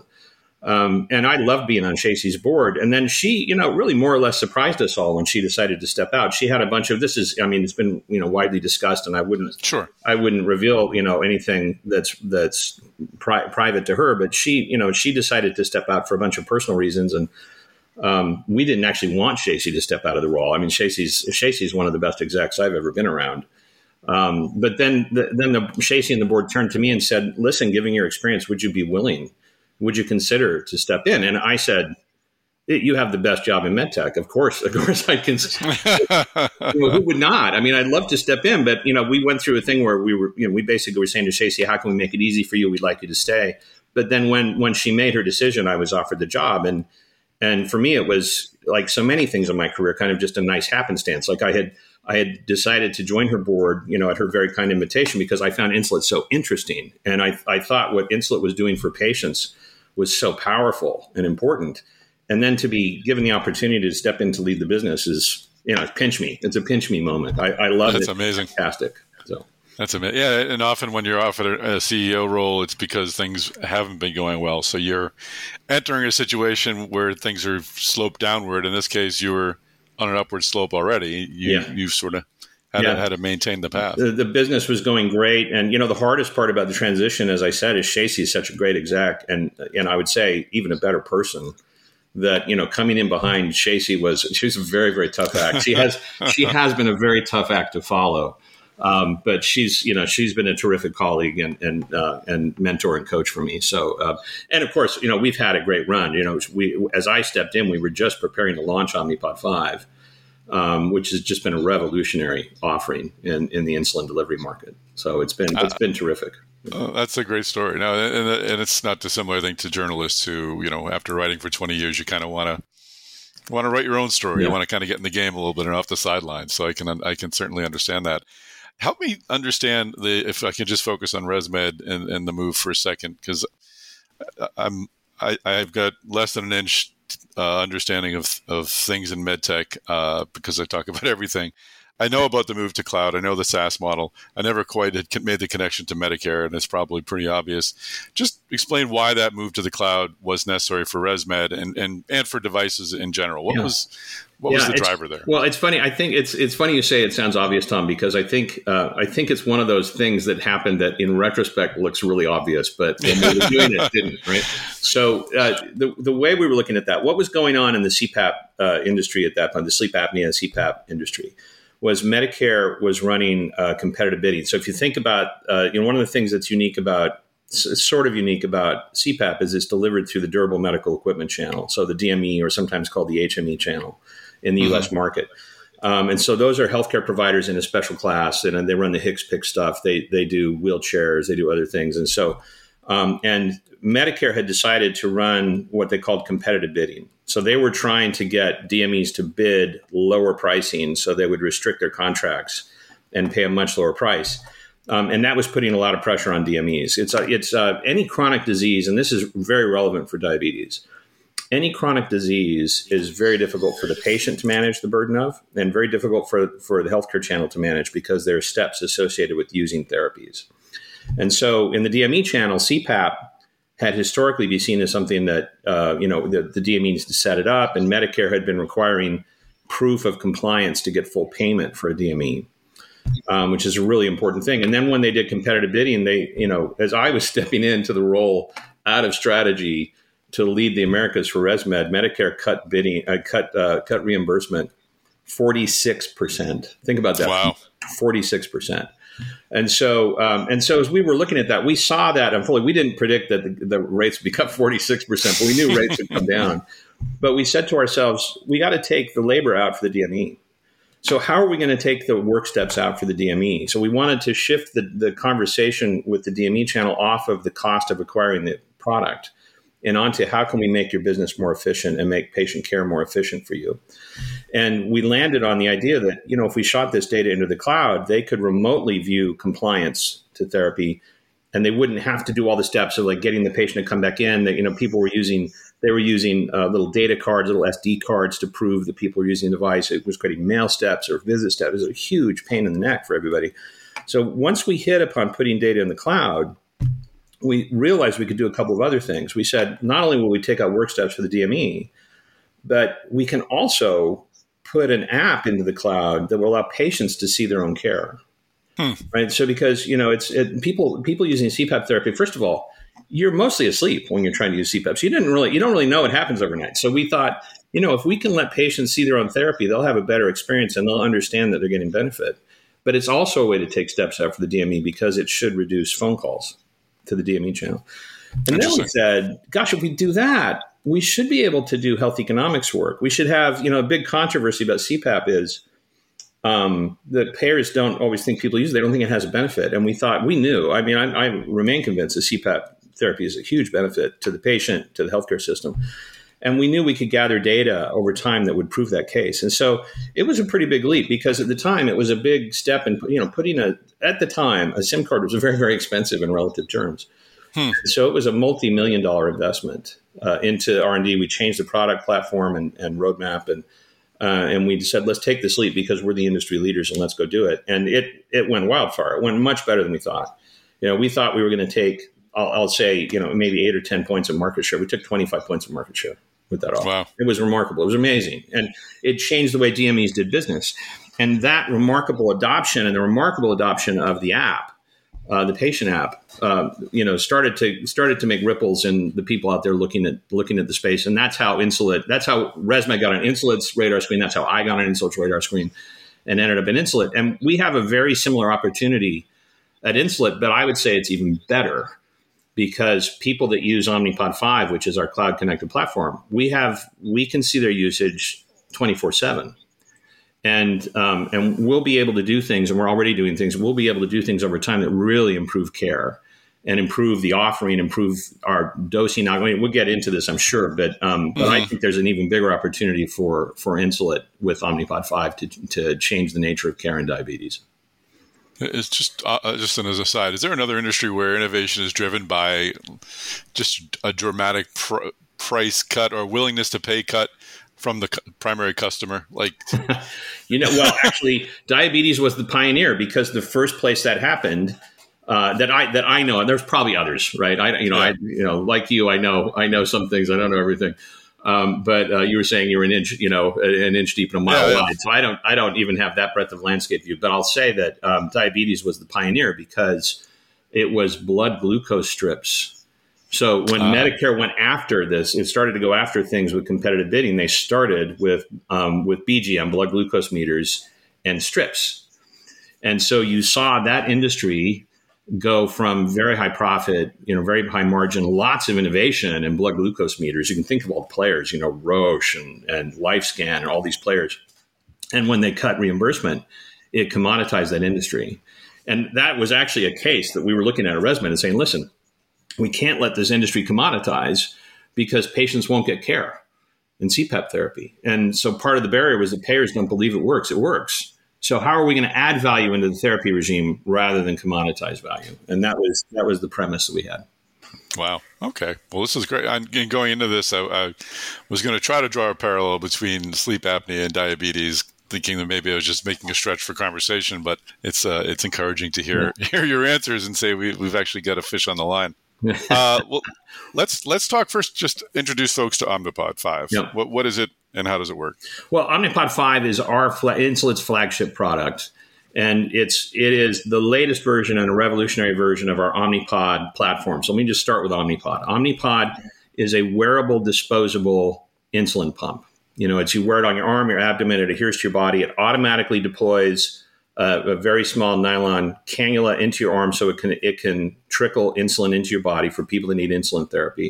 Um, and I loved being on Shacey's board. And then she, you know, really more or less surprised us all when she decided to step out. She had a bunch of, this is, I mean, it's been, you know, widely discussed and I wouldn't, sure. I wouldn't reveal, you know, anything that's, that's pri- private to her, but she, you know, she decided to step out for a bunch of personal reasons. And, um, we didn't actually want Shacey to step out of the role. I mean, Shacey's, Shacey's one of the best execs I've ever been around. Um, but then, the, then the Shacey and the board turned to me and said, listen, given your experience, would you be willing would you consider to step in? And I said, you have the best job in medtech. Of course, of course I can. You know, who would not? I mean, I'd love to step in, but, you know, we went through a thing where we were, you know, we basically were saying to Shacey, how can we make it easy for you? We'd like you to stay. But then when, when she made her decision, I was offered the job. And, And for me, it was like so many things in my career, kind of just a nice happenstance. Like I had, I had decided to join her board, you know, at her very kind invitation because I found Insulet so interesting. And I, I thought what Insulet was doing for patients was so powerful and important. And then to be given the opportunity to step in to lead the business is, you know, pinch me. It's a pinch me moment. I, I love it. That's amazing. Fantastic. So. That's amazing. Yeah, and often when you're offered a C E O role, it's because things haven't been going well. So you're entering a situation where things are sloped downward. In this case, you were on an upward slope already. You, yeah. You've sort of had, yeah. to, had to maintain the path. The, the business was going great. And, you know, the hardest part about the transition, as I said, is Shacey is such a great exec. And, and I would say even a better person. That, you know, coming in behind Shacey was, she was a very, very tough act. She has, she has been a very tough act to follow. Um, but she's, you know, she's been a terrific colleague and, and, uh, and mentor and coach for me. So, uh, and of course, you know, we've had a great run. You know, we, as I stepped in, we were just preparing to launch Omnipod five, um, which has just been a revolutionary offering in, in the insulin delivery market. So it's been, it's been terrific. Oh, that's a great story. No, and, and it's not dissimilar, I think, to journalists who, you know, after writing for twenty years, you kind of want to want to write your own story. Yeah. You want to kind of get in the game a little bit and off the sidelines. So I can I can certainly understand that. Help me understand the if I can just focus on ResMed and, and the move for a second, because I'm I, I've got less than an inch uh, understanding of of things in medtech uh, because I talk about everything. I know about the move to cloud. I know the SaaS model. I never quite had made the connection to Medicare, and it's probably pretty obvious. Just explain why that move to the cloud was necessary for ResMed and and, and for devices in general. What yeah. was what yeah, was the driver there? Well, it's funny. I think it's it's funny you say it sounds obvious, Tom, because I think uh, I think it's one of those things that happened that in retrospect looks really obvious, but when we were doing it, it didn't. Right. So uh, the the way we were looking at that, what was going on in the C PAP uh, industry at that point, the sleep apnea C PAP industry, was Medicare was running uh, competitive bidding. So if you think about, uh, you know, one of the things that's unique about, sort of unique about C PAP is it's delivered through the durable medical equipment channel. So the D M E, or sometimes called the H M E channel in the mm-hmm. U S market. Um, and so those are healthcare providers in a special class, and they run the HCPCS stuff. They they do wheelchairs, they do other things. And so, um, and Medicare had decided to run what they called competitive bidding. So they were trying to get D M Es to bid lower pricing so they would restrict their contracts and pay a much lower price. Um, and that was putting a lot of pressure on D M Es. It's, uh, it's uh, any chronic disease, and this is very relevant for diabetes. Any chronic disease is very difficult for the patient to manage the burden of, and very difficult for, for the healthcare channel to manage because there are steps associated with using therapies. And so in the D M E channel, C PAP had historically been seen as something that, uh, you know, the, the D M E needs to set it up, and Medicare had been requiring proof of compliance to get full payment for a D M E, um, which is a really important thing. And then when they did competitive bidding, they, you know, as I was stepping into the role out of strategy to lead the Americas for ResMed, Medicare cut bidding, uh, cut uh, cut reimbursement forty-six percent. Think about that. Wow. forty-six percent. And so, um, and so as we were looking at that, we saw that, and fully, we didn't predict that the, the rates would be cut forty-six percent, but we knew rates would come down. But we said to ourselves, we got to take the labor out for the D M E. So how are we going to take the work steps out for the D M E? So we wanted to shift the, the conversation with the D M E channel off of the cost of acquiring the product and onto how can we make your business more efficient and make patient care more efficient for you. And we landed on the idea that, you know, if we shot this data into the cloud, they could remotely view compliance to therapy, and they wouldn't have to do all the steps of like getting the patient to come back in. That, you know, people were using, they were using uh, little data cards, little S D cards to prove that people were using the device. It was creating mail steps or visit steps. It was a huge pain in the neck for everybody. So once we hit upon putting data in the cloud, we realized we could do a couple of other things. We said, not only will we take out work steps for the D M E, but we can also put an app into the cloud that will allow patients to see their own care. Hmm. Right. So because, you know, it's it, people people using C PAP therapy, first of all, you're mostly asleep when you're trying to use C PAP. So you didn't really you don't really know what happens overnight. So we thought, you know, if we can let patients see their own therapy, they'll have a better experience and they'll understand that they're getting benefit. But it's also a way to take steps out for the D M E because it should reduce phone calls to the D M E channel. And then we said, gosh, if we do that, we should be able to do health economics work. We should have, you know, a big controversy about C PAP is um, that payers don't always think people use it. They don't think it has a benefit. And we thought, we knew, I mean, I, I remain convinced that C PAP therapy is a huge benefit to the patient, to the healthcare system. And we knew we could gather data over time that would prove that case. And so it was a pretty big leap because at the time it was a big step in, you know, putting a, at the time, a SIM card was very, very expensive in relative terms. Hmm. So it was a multi-million dollar investment uh, into R and D. We changed the product platform and, and roadmap, and uh, and we said, let's take this leap because we're the industry leaders and let's go do it. And it it went wildfire. It went much better than we thought. You know, we thought we were going to take, I'll, I'll say, you know, maybe eight or ten points of market share. We took twenty-five points of market share with that offer. Wow. It was remarkable. It was amazing. And it changed the way D M Es did business. And that remarkable adoption and the remarkable adoption of the app, uh, the patient app, uh, you know, started to started to make ripples in the people out there looking at looking at the space. And that's how Insulet, that's how ResMed got on Insulet's radar screen. That's how I got on Insulet's radar screen and ended up in Insulet. And we have a very similar opportunity at Insulet, but I would say it's even better, because people that use Omnipod five, which is our cloud connected platform, we have we can see their usage twenty-four seven. And um, and we'll be able to do things, and we're already doing things, we'll be able to do things over time that really improve care and improve the offering, improve our dosing. I mean, we'll get into this, I'm sure, but um, but mm-hmm. I think there's an even bigger opportunity for, for Insulet with Omnipod five to, to change the nature of care in diabetes. It's just uh, just an as a side. Is there another industry where innovation is driven by just a dramatic pr- price cut or willingness to pay cut from the cu- primary customer? Like, you know, well, actually, diabetes was the pioneer, because the first place that happened uh, that I that I know, and there's probably others, right? I you know yeah. I you know like you, I know I know some things. I don't know everything. Um, but uh, you were saying you were an inch, you know, an inch deep and a mile yeah, wide. Yeah. So I don't, I don't even have that breadth of landscape view. But I'll say that um, diabetes was the pioneer because it was blood glucose strips. So when uh, Medicare went after this, it started to go after things with competitive bidding. They started with um, with B G M, blood glucose meters, and strips. And so you saw that industry go from very high profit, you know, very high margin, lots of innovation in blood glucose meters. You can think of all the players, you know, Roche and, and LifeScan and all these players. And when they cut reimbursement, it commoditized that industry. And that was actually a case that we were looking at at ResMed and saying, listen, we can't let this industry commoditize because patients won't get care in C PAP therapy. And so part of the barrier was that payers don't believe it works. It works. So how are we going to add value into the therapy regime rather than commoditize value? And that was that was the premise that we had. Wow. Okay. Well, this is great. I'm going into this. I, I was going to try to draw a parallel between sleep apnea and diabetes, thinking that maybe I was just making a stretch for conversation. But it's uh, it's encouraging to hear yeah. hear your answers and say we, we've actually got a fish on the line. uh, well, let's let's talk first. Just introduce folks to Omnipod five. Yep. What what is it? And how does it work? Well, Omnipod five is our fla- Insulet's flagship product, and it's it is the latest version and a revolutionary version of our Omnipod platform. So let me just start with Omnipod. Omnipod is a wearable, disposable insulin pump. You know, it's you wear it on your arm, your abdomen. It adheres to your body. It automatically deploys uh, a very small nylon cannula into your arm, so it can it can trickle insulin into your body for people that need insulin therapy.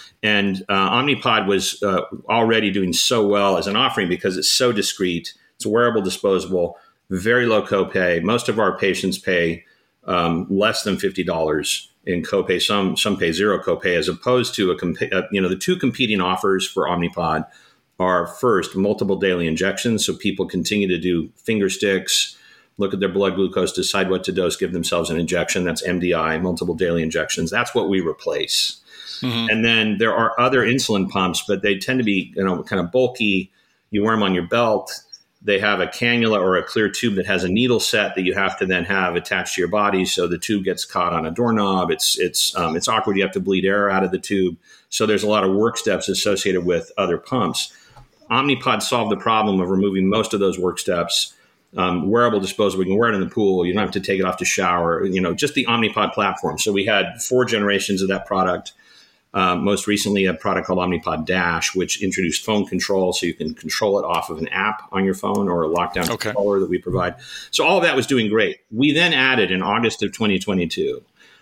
And uh, Omnipod was uh, already doing so well as an offering because it's so discreet. It's wearable, disposable, very low copay. Most of our patients pay um, less than fifty dollars in copay. Some some pay zero copay, as opposed to a compa- uh, you know the two competing offers for Omnipod are, first, multiple daily injections, so people continue to do finger sticks, look at their blood glucose, decide what to dose, give themselves an injection. That's M D I, multiple daily injections. That's what we replace. Mm-hmm. And then there are other insulin pumps, but they tend to be, you know, kind of bulky. You wear them on your belt. They have a cannula or a clear tube that has a needle set that you have to then have attached to your body. So the tube gets caught on a doorknob. It's it's um, it's awkward. You have to bleed air out of the tube. So there's a lot of work steps associated with other pumps. Omnipod solved the problem of removing most of those work steps. Um, wearable, disposable. You can wear it in the pool. You don't have to take it off to shower. You know, just the Omnipod platform. So we had four generations of that product. Um, most recently, a product called Omnipod Dash, which introduced phone control, so you can control it off of an app on your phone or a lockdown okay. controller that we provide. So all of that was doing great. We then added in August of twenty twenty-two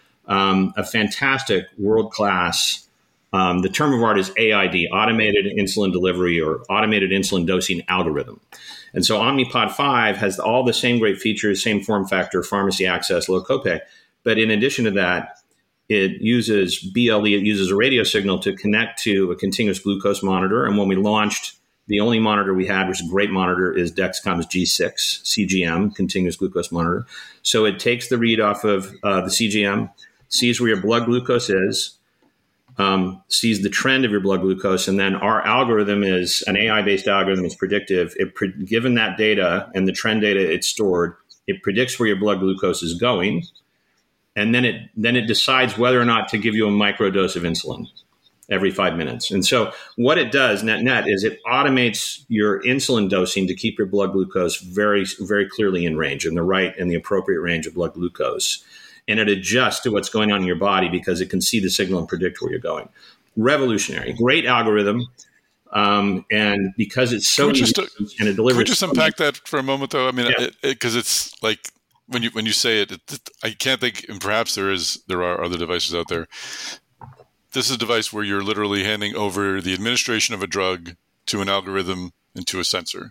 um, a fantastic world-class, um, the term of art is A I D, automated insulin delivery or automated insulin dosing algorithm. And so Omnipod five has all the same great features, same form factor, pharmacy access, low copay. But in addition to that, It uses B L E, it uses a radio signal to connect to a continuous glucose monitor. And when we launched, the only monitor we had, which is a great monitor, is Dexcom's G six C G M, continuous glucose monitor. So it takes the read off of uh, the C G M, sees where your blood glucose is, um, sees the trend of your blood glucose, and then our algorithm is an A I-based algorithm. It's predictive. It pre- given that data and the trend data it's stored, it predicts where your blood glucose is going, and then it then it decides whether or not to give you a microdose of insulin every five minutes. And so what it does, net net, is it automates your insulin dosing to keep your blood glucose very, very clearly in range, in the right and the appropriate range of blood glucose. And it adjusts to what's going on in your body because it can see the signal and predict where you're going. Revolutionary. Great algorithm. Um, and because it's so easy just, and it delivers. Can we just unpack that for a moment, though? I mean, because yeah. it, it, it's like when you when you say it, it, it, I can't think, and perhaps there is there are other devices out there. This is a device where you're literally handing over the administration of a drug to an algorithm and to a sensor.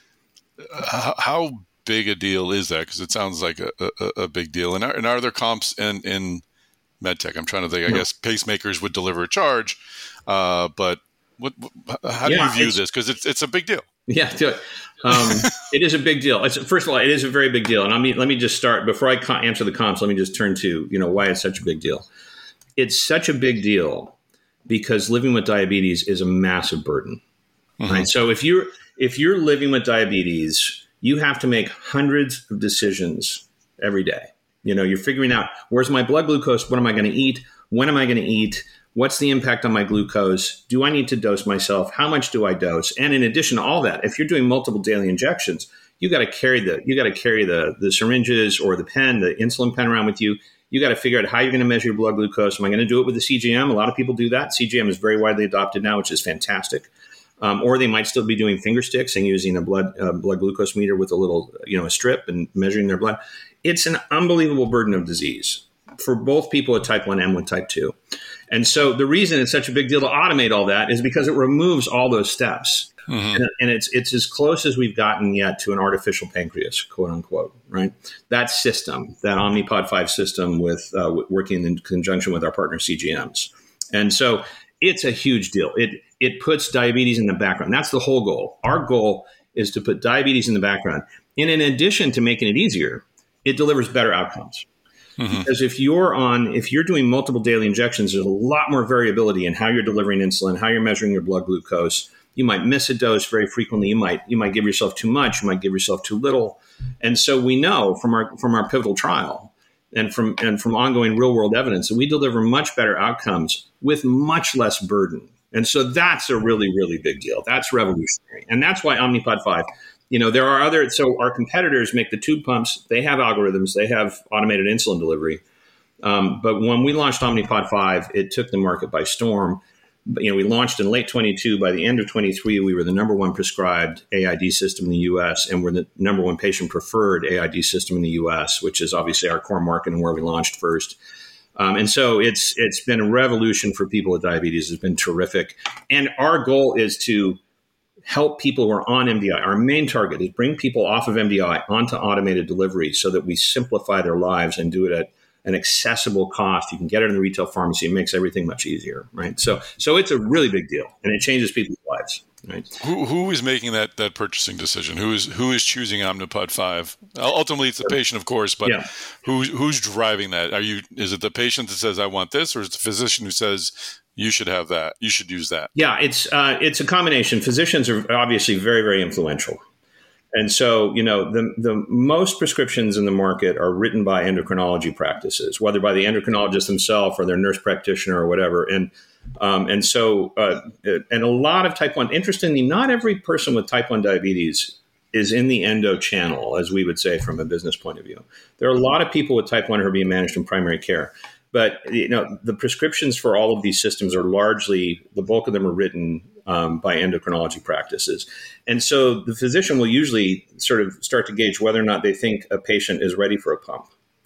Uh, how big a deal is that? Because it sounds like a, a, a big deal. And are, and are there comps in, in medtech? I'm trying to think. I guess pacemakers would deliver a charge, uh, but what? How do yeah, you view this? Because it's it's a big deal. Yeah, do it. Um, it is a big deal. It's, first of all, it is a very big deal. And I mean, let me just start before I answer the comps. Let me just turn to you know why it's such a big deal. It's such a big deal because living with diabetes is a massive burden, mm-hmm. right? So if you're if you're living with diabetes, you have to make hundreds of decisions every day. You know, you're figuring out where's my blood glucose, what am I going to eat, when am I going to eat, what's the impact on my glucose, do I need to dose myself, how much do I dose, and in addition to all that, if you're doing multiple daily injections, you got to carry the you got to carry the the syringes or the pen, the insulin pen around with you. You got to figure out how you're going to measure your blood glucose. Am I going to do it with the C G M? A lot of people do that. C G M is very widely adopted now, which is fantastic. Um, or they might still be doing finger sticks and using a blood uh, blood glucose meter with a little, you know, a strip and measuring their blood. It's an unbelievable burden of disease for both people with type one and with type two. And so the reason it's such a big deal to automate all that is because it removes all those steps. Mm-hmm. And, and it's it's as close as we've gotten yet to an artificial pancreas, quote unquote, right? That system, that Omnipod five system with uh, working in conjunction with our partner C G Ms. And so it's a huge deal. It it puts diabetes in the background. That's the whole goal. Our goal is to put diabetes in the background. And in addition to making it easier, it delivers better outcomes. Mm-hmm. Because if you're on, if you're doing multiple daily injections, there's a lot more variability in how you're delivering insulin, how you're measuring your blood glucose. You might miss a dose very frequently. You might you might give yourself too much. You might give yourself too little. And so we know from our from our pivotal trial and from and from ongoing real world evidence that we deliver much better outcomes with much less burden. And so that's a really, really big deal. That's revolutionary. And that's why Omnipod five, you know, there are other, so our competitors make the tube pumps. They have algorithms. They have automated insulin delivery. Um, but when we launched Omnipod five, it took the market by storm. But, you know, we launched in late twenty-two. By the end of twenty-three, we were the number one prescribed A I D system in the U S, and we're the number one patient preferred A I D system in the U S, which is obviously our core market and where we launched first. Um, and so it's it's been a revolution for people with diabetes. It's been terrific. And our goal is to help people who are on M D I. Our main target is bring people off of M D I onto automated delivery so that we simplify their lives and do it at an accessible cost. You can get it in the retail pharmacy. It makes everything much easier, right? So so it's a really big deal, and it changes people's lives. Right. Who who is making that that purchasing decision? Who is who is choosing Omnipod five? Ultimately, it's the patient, of course, but yeah. who's who's driving that? Are you? Is it the patient that says I want this, or is it the physician who says you should have that? You should use that. Yeah, it's uh, it's a combination. Physicians are obviously very very influential, and so you know the the most prescriptions in the market are written by endocrinology practices, whether by the endocrinologist themselves or their nurse practitioner or whatever, and. Um, and so, uh, and a lot of type one, interestingly, not every person with type one diabetes is in the endo channel, as we would say from a business point of view. There are a lot of people with type one who are being managed in primary care. But, you know, the prescriptions for all of these systems are largely, the bulk of them are written um, by endocrinology practices. And so the physician will usually sort of start to gauge whether or not they think a patient is ready for a pump.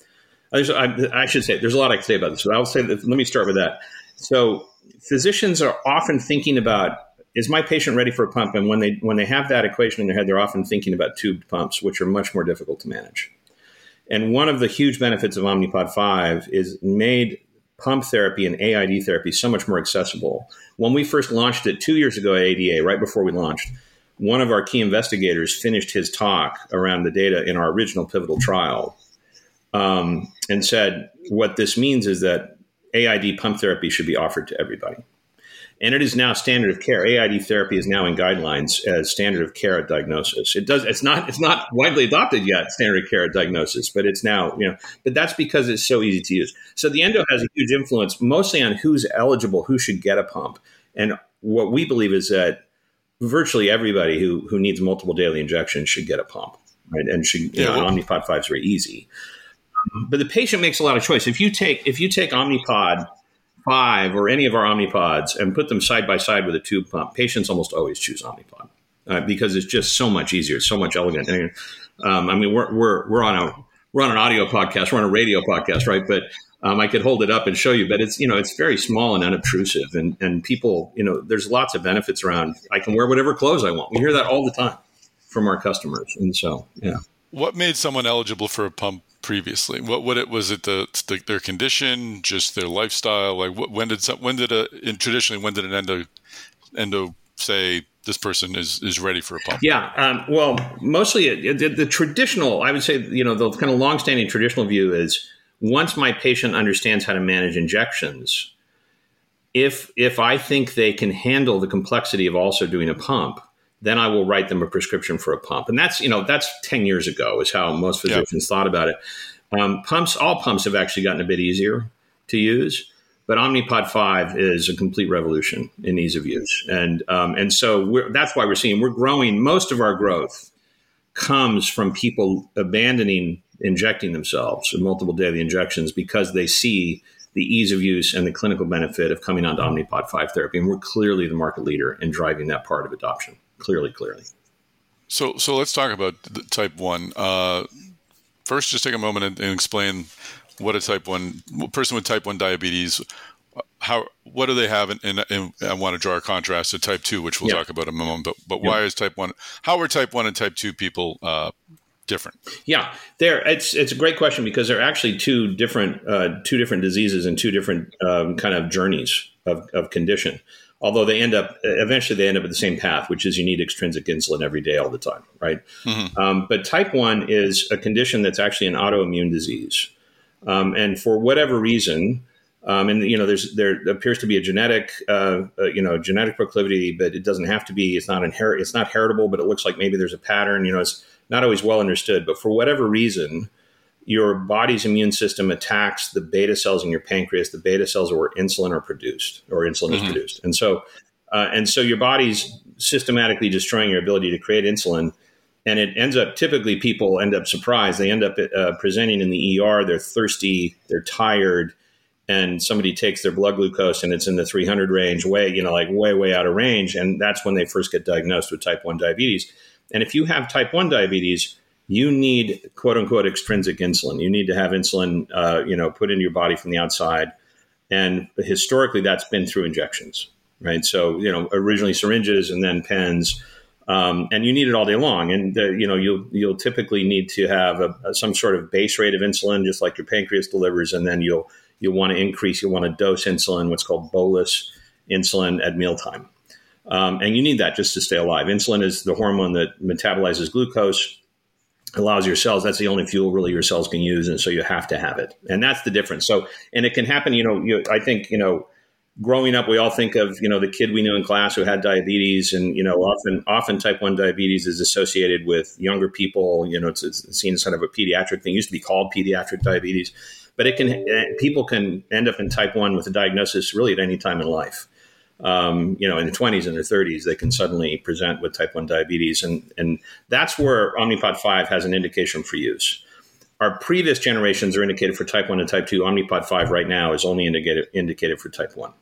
I, I should say, there's a lot I can say about this, but I'll say that, let me start with that. So physicians are often thinking about, is my patient ready for a pump? And when they when they have that equation in their head, they're often thinking about tubed pumps, which are much more difficult to manage. And one of the huge benefits of Omnipod five is made pump therapy and A I D therapy so much more accessible. When we first launched it two years ago at A D A, right before we launched, one of our key investigators finished his talk around the data in our original pivotal trial um, and said, what this means is that A I D pump therapy should be offered to everybody. And it is now standard of care. A I D therapy is now in guidelines as standard of care at diagnosis. It does. It's not. It's not widely adopted yet, standard of care at diagnosis, but it's now. You know. But that's because it's so easy to use. So the endo has a huge influence, mostly on who's eligible, who should get a pump. And what we believe is that virtually everybody who who needs multiple daily injections should get a pump, right? And should. You yeah. know, Omnipod five is very easy. But the patient makes a lot of choice. If you take if you take Omnipod five or any of our Omnipods and put them side by side with a tube pump, patients almost always choose Omnipod uh, because it's just so much easier, so much elegant. And, um, I mean, we're we're we're on a we're on an audio podcast, we're on a radio podcast, right? But um, I could hold it up and show you, but it's you know it's very small and unobtrusive, and and people you know there's lots of benefits around. I can wear whatever clothes I want. We hear that all the time from our customers, and so yeah. What made someone eligible for a pump previously? What what it was it the, the their condition, just their lifestyle? Like what, when did some, when did a in traditionally when did an endo endo say this person is is ready for a pump? Yeah, um, well, mostly it, the, the traditional, I would say, you know, the kind of longstanding traditional view is once my patient understands how to manage injections, if if I think they can handle the complexity of also doing a pump, then I will write them a prescription for a pump. And that's, you know, that's ten years ago is how most physicians yep. thought about it. Um, pumps, all pumps have actually gotten a bit easier to use, but Omnipod five is a complete revolution in ease of use. And um, and so we're, that's why we're seeing, we're growing, most of our growth comes from people abandoning injecting themselves with multiple daily injections because they see the ease of use and the clinical benefit of coming onto Omnipod five therapy. And we're clearly the market leader in driving that part of adoption. Clearly, clearly. So, so let's talk about the type one. Uh, first, just take a moment and, and explain what a type one a person with type one diabetes. How what do they have? In, in, in I want to draw a contrast to type two, which we'll yeah. talk about in a moment. But but yeah. why is type one? How are type one and type two people uh, different? Yeah, there. It's it's a great question because they're actually two different uh, two different diseases and two different um, kind of journeys of, of condition. Although they end up, eventually they end up at the same path, which is you need extrinsic insulin every day, all the time, right? Mm-hmm. Um, but type one is a condition that's actually an autoimmune disease. Um, and for whatever reason, um, and, you know, there's there appears to be a genetic, uh, uh, you know, genetic proclivity, but it doesn't have to be. It's not inherit. It's not heritable, but it looks like maybe there's a pattern. You know, it's not always well understood. But for whatever reason, your body's immune system attacks the beta cells in your pancreas, the beta cells are where insulin are produced or insulin mm-hmm. is produced. And so, uh, and so your body's systematically destroying your ability to create insulin. And it ends up, typically people end up surprised. They end up uh, presenting in the E R. They're thirsty, they're tired, and somebody takes their blood glucose and it's in the three hundred range, way, you know, like way, way out of range. And that's when they first get diagnosed with type one diabetes. And if you have type one diabetes, you need quote unquote extrinsic insulin. You need to have insulin, uh, you know, put into your body from the outside. And historically that's been through injections, right? So, you know, originally syringes and then pens, um, and you need it all day long. And, uh, you know, you'll, you'll typically need to have a, a, some sort of base rate of insulin, just like your pancreas delivers. And then you'll, you'll want to increase, you'll want to dose insulin, what's called bolus insulin at mealtime. Um, and you need that just to stay alive. Insulin is the hormone that metabolizes glucose, allows your cells, that's the only fuel really your cells can use. And so you have to have it. And that's the difference. So, and it can happen, you know, you, I think, you know, growing up, we all think of, you know, the kid we knew in class who had diabetes and, you know, often, often type one diabetes is associated with younger people, you know, it's, it's seen as sort of a pediatric thing. It used to be called pediatric diabetes, but it can, people can end up in type one with a diagnosis really at any time in life. Um, you know, in the twenties and their thirties, they can suddenly present with type one diabetes. And, and that's where Omnipod five has an indication for use. Our previous generations are indicated for type one and type two. Omnipod five right now is only indicated, indicated for type one.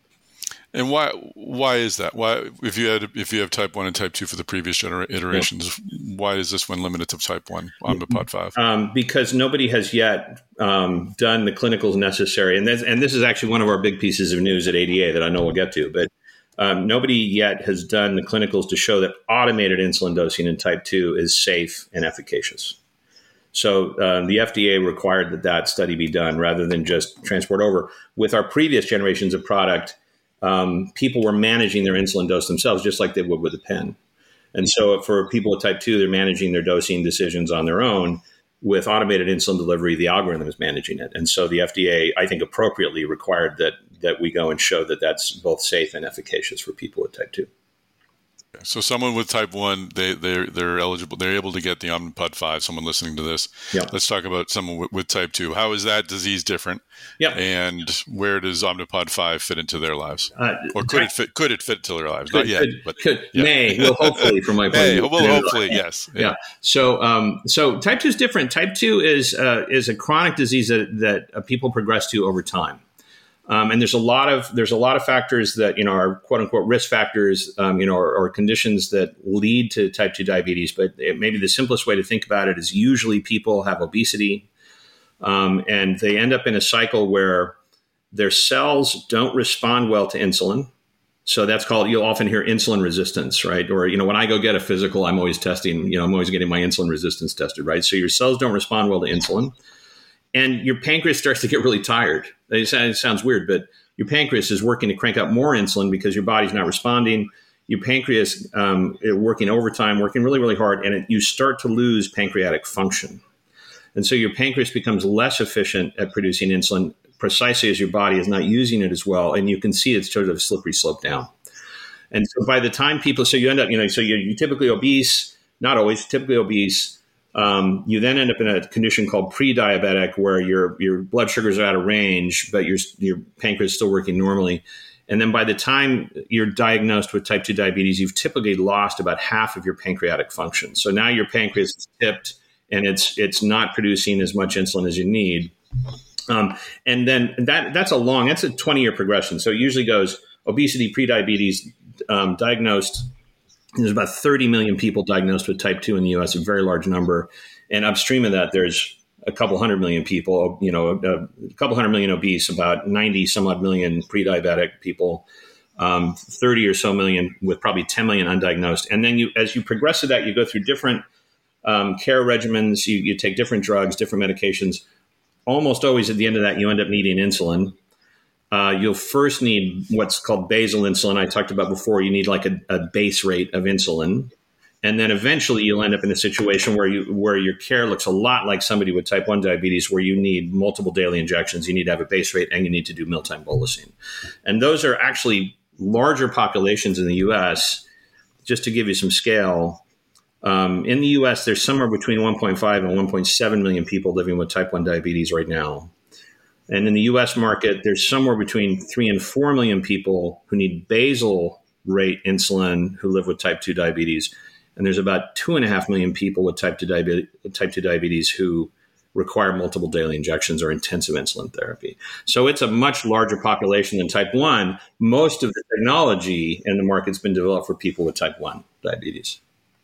And why why is that? Why if you had if you have type one and type two for the previous genera- iterations, yeah. why is this one limited to type one Omnipod five? Um, because nobody has yet um, done the clinicals necessary, and this, and this is actually one of our big pieces of news at A D A that I know we'll get to. But um, nobody yet has done the clinicals to show that automated insulin dosing in type two is safe and efficacious. So uh, the F D A required that that study be done rather than just transport over. With our previous generations of product, um, people were managing their insulin dose themselves, just like they would with a pen. And so for people with type two, they're managing their dosing decisions on their own. With automated insulin delivery, the algorithm is managing it. And so the F D A, I think, appropriately required that that we go and show that that's both safe and efficacious for people with type two. So someone with type one, they, they're, they're eligible, they're able to get the Omnipod five, someone listening to this. Yeah. Let's talk about someone with, with type two. How is that disease different? Yeah. And where does Omnipod five fit into their lives? Uh, or could type, it fit Could it fit into their lives? Could, Not yet. Could, but could, yeah. May, well, hopefully, from my point of view. Well, hopefully, yes. Yeah. yeah. So um, so type two is different. Type two is uh, is a chronic disease that, that uh, people progress to over time. Um, and there's a lot of there's a lot of factors that, you know, are quote unquote risk factors, um, you know, or, or conditions that lead to type two diabetes. But it, maybe the simplest way to think about it is usually people have obesity, um, and they end up in a cycle where their cells don't respond well to insulin. So that's called, you'll often hear insulin resistance, right? Or, you know, when I go get a physical, I'm always testing, you know, I'm always getting my insulin resistance tested, right? So your cells don't respond well to insulin. And your pancreas starts to get really tired. It sounds weird, but your pancreas is working to crank out more insulin because your body's not responding. Your pancreas um, is working overtime, working really, really hard, and it, you start to lose pancreatic function. And so your pancreas becomes less efficient at producing insulin precisely as your body is not using it as well. And you can see it's sort of a slippery slope down. And so by the time people, so you end up, you know, so you're, you're typically obese, not always, typically obese. Um, you then end up in a condition called pre-diabetic, where your your blood sugars are out of range, but your your pancreas is still working normally. And then by the time you're diagnosed with type two diabetes, you've typically lost about half of your pancreatic function. So now your pancreas is tipped, and it's it's not producing as much insulin as you need. Um, and then that that's a long, that's a twenty-year progression. So it usually goes obesity, pre-diabetes, um, diagnosed. There's about thirty million people diagnosed with type two in the U S, a very large number. And upstream of that, there's a couple hundred million people, you know, a, a couple hundred million obese, about ninety some odd million pre-diabetic people, um, thirty or so million with probably ten million undiagnosed. And then you, as you progress to that, you go through different um, care regimens, you, you take different drugs, different medications. Almost always at the end of that, you end up needing insulin. Uh, you'll first need what's called basal insulin. I talked about before. You need like a, a base rate of insulin. And then eventually you'll end up in a situation where you where your care looks a lot like somebody with type one diabetes, where you need multiple daily injections. You need to have a base rate, and you need to do mealtime bolusing. And those are actually larger populations in the U S. Just to give you some scale, um, in the U S, there's somewhere between one point five and one point seven million people living with type one diabetes right now. And in the U S market, there's somewhere between three and four million people who need basal rate insulin who live with type two diabetes. And there's about two and a half million people with type two diabetes, type two diabetes who require multiple daily injections or intensive insulin therapy. So it's a much larger population than type one. Most of the technology in the market's been developed for people with type one diabetes.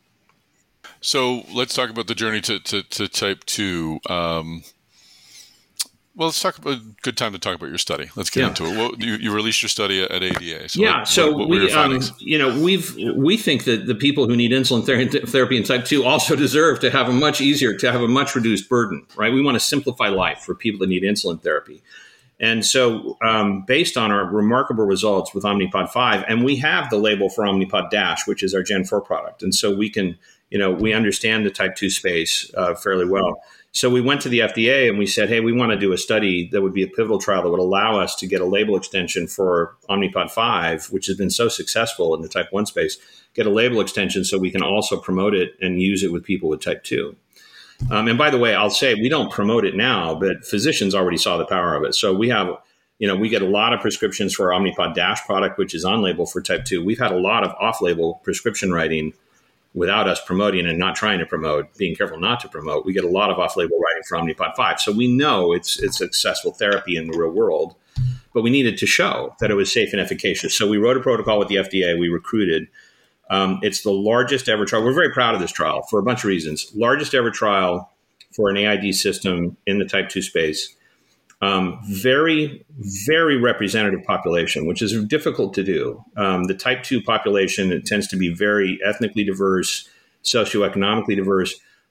So let's talk about the journey to, to, to type two. Um, Well, let's talk about a good time to talk about your study. Let's get yeah. into it. Well, you, you released your study at A D A. So yeah. what, so what, what we, um, you know, we've we think that the people who need insulin ther- therapy in type two also deserve to have a much easier, to have a much reduced burden, right? We want to simplify life for people that need insulin therapy. And so um, based on our remarkable results with Omnipod five, and we have the label for Omnipod Dash, which is our Gen four product. And so we can, you know, we understand the type two space uh, fairly well. So we went to the F D A and we said, hey, we want to do a study that would be a pivotal trial that would allow us to get a label extension for Omnipod five, which has been so successful in the type one space, get a label extension so we can also promote it and use it with people with type two. Um, and by the way, I'll say we don't promote it now, but physicians already saw the power of it. So we have, you know, we get a lot of prescriptions for our Omnipod Dash product, which is on label for type two. We've had a lot of off-label prescription writing without us promoting and not trying to promote, being careful not to promote. We get a lot of off-label writing for Omnipod five. So we know it's it's a successful therapy in the real world, but we needed to show that it was safe and efficacious. So we wrote a protocol with the F D A. We recruited. Um, it's the largest ever trial. We're very proud of this trial for a bunch of reasons. Largest ever trial for an A I D system in the type two space. Um, very, very representative population, which is difficult to do. Um, the type two population, it tends to be very ethnically diverse, socioeconomically diverse,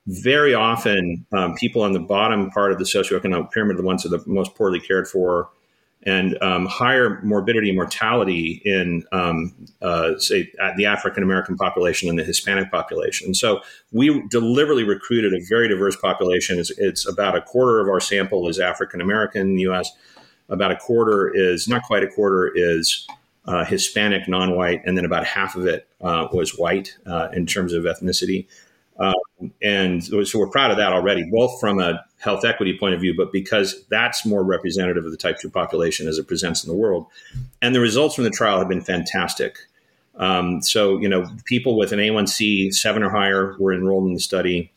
very often um, people on the bottom part of the socioeconomic pyramid are the ones that are the most poorly cared for, and um, higher morbidity and mortality in, um, uh, say, the African American population and the Hispanic population. And so we deliberately recruited a very diverse population. It's, it's about a quarter of our sample is African American in the U S. About a quarter is, not quite a quarter, is uh, Hispanic, non-white, and then about half of it uh, was white uh, in terms of ethnicity. Uh, and so we're proud of that already, both from a health equity point of view, but because that's more representative of the type two population as it presents in the world. And the results from the trial have been fantastic. Um, so, you know, people with an A one C seven or higher were enrolled in the study.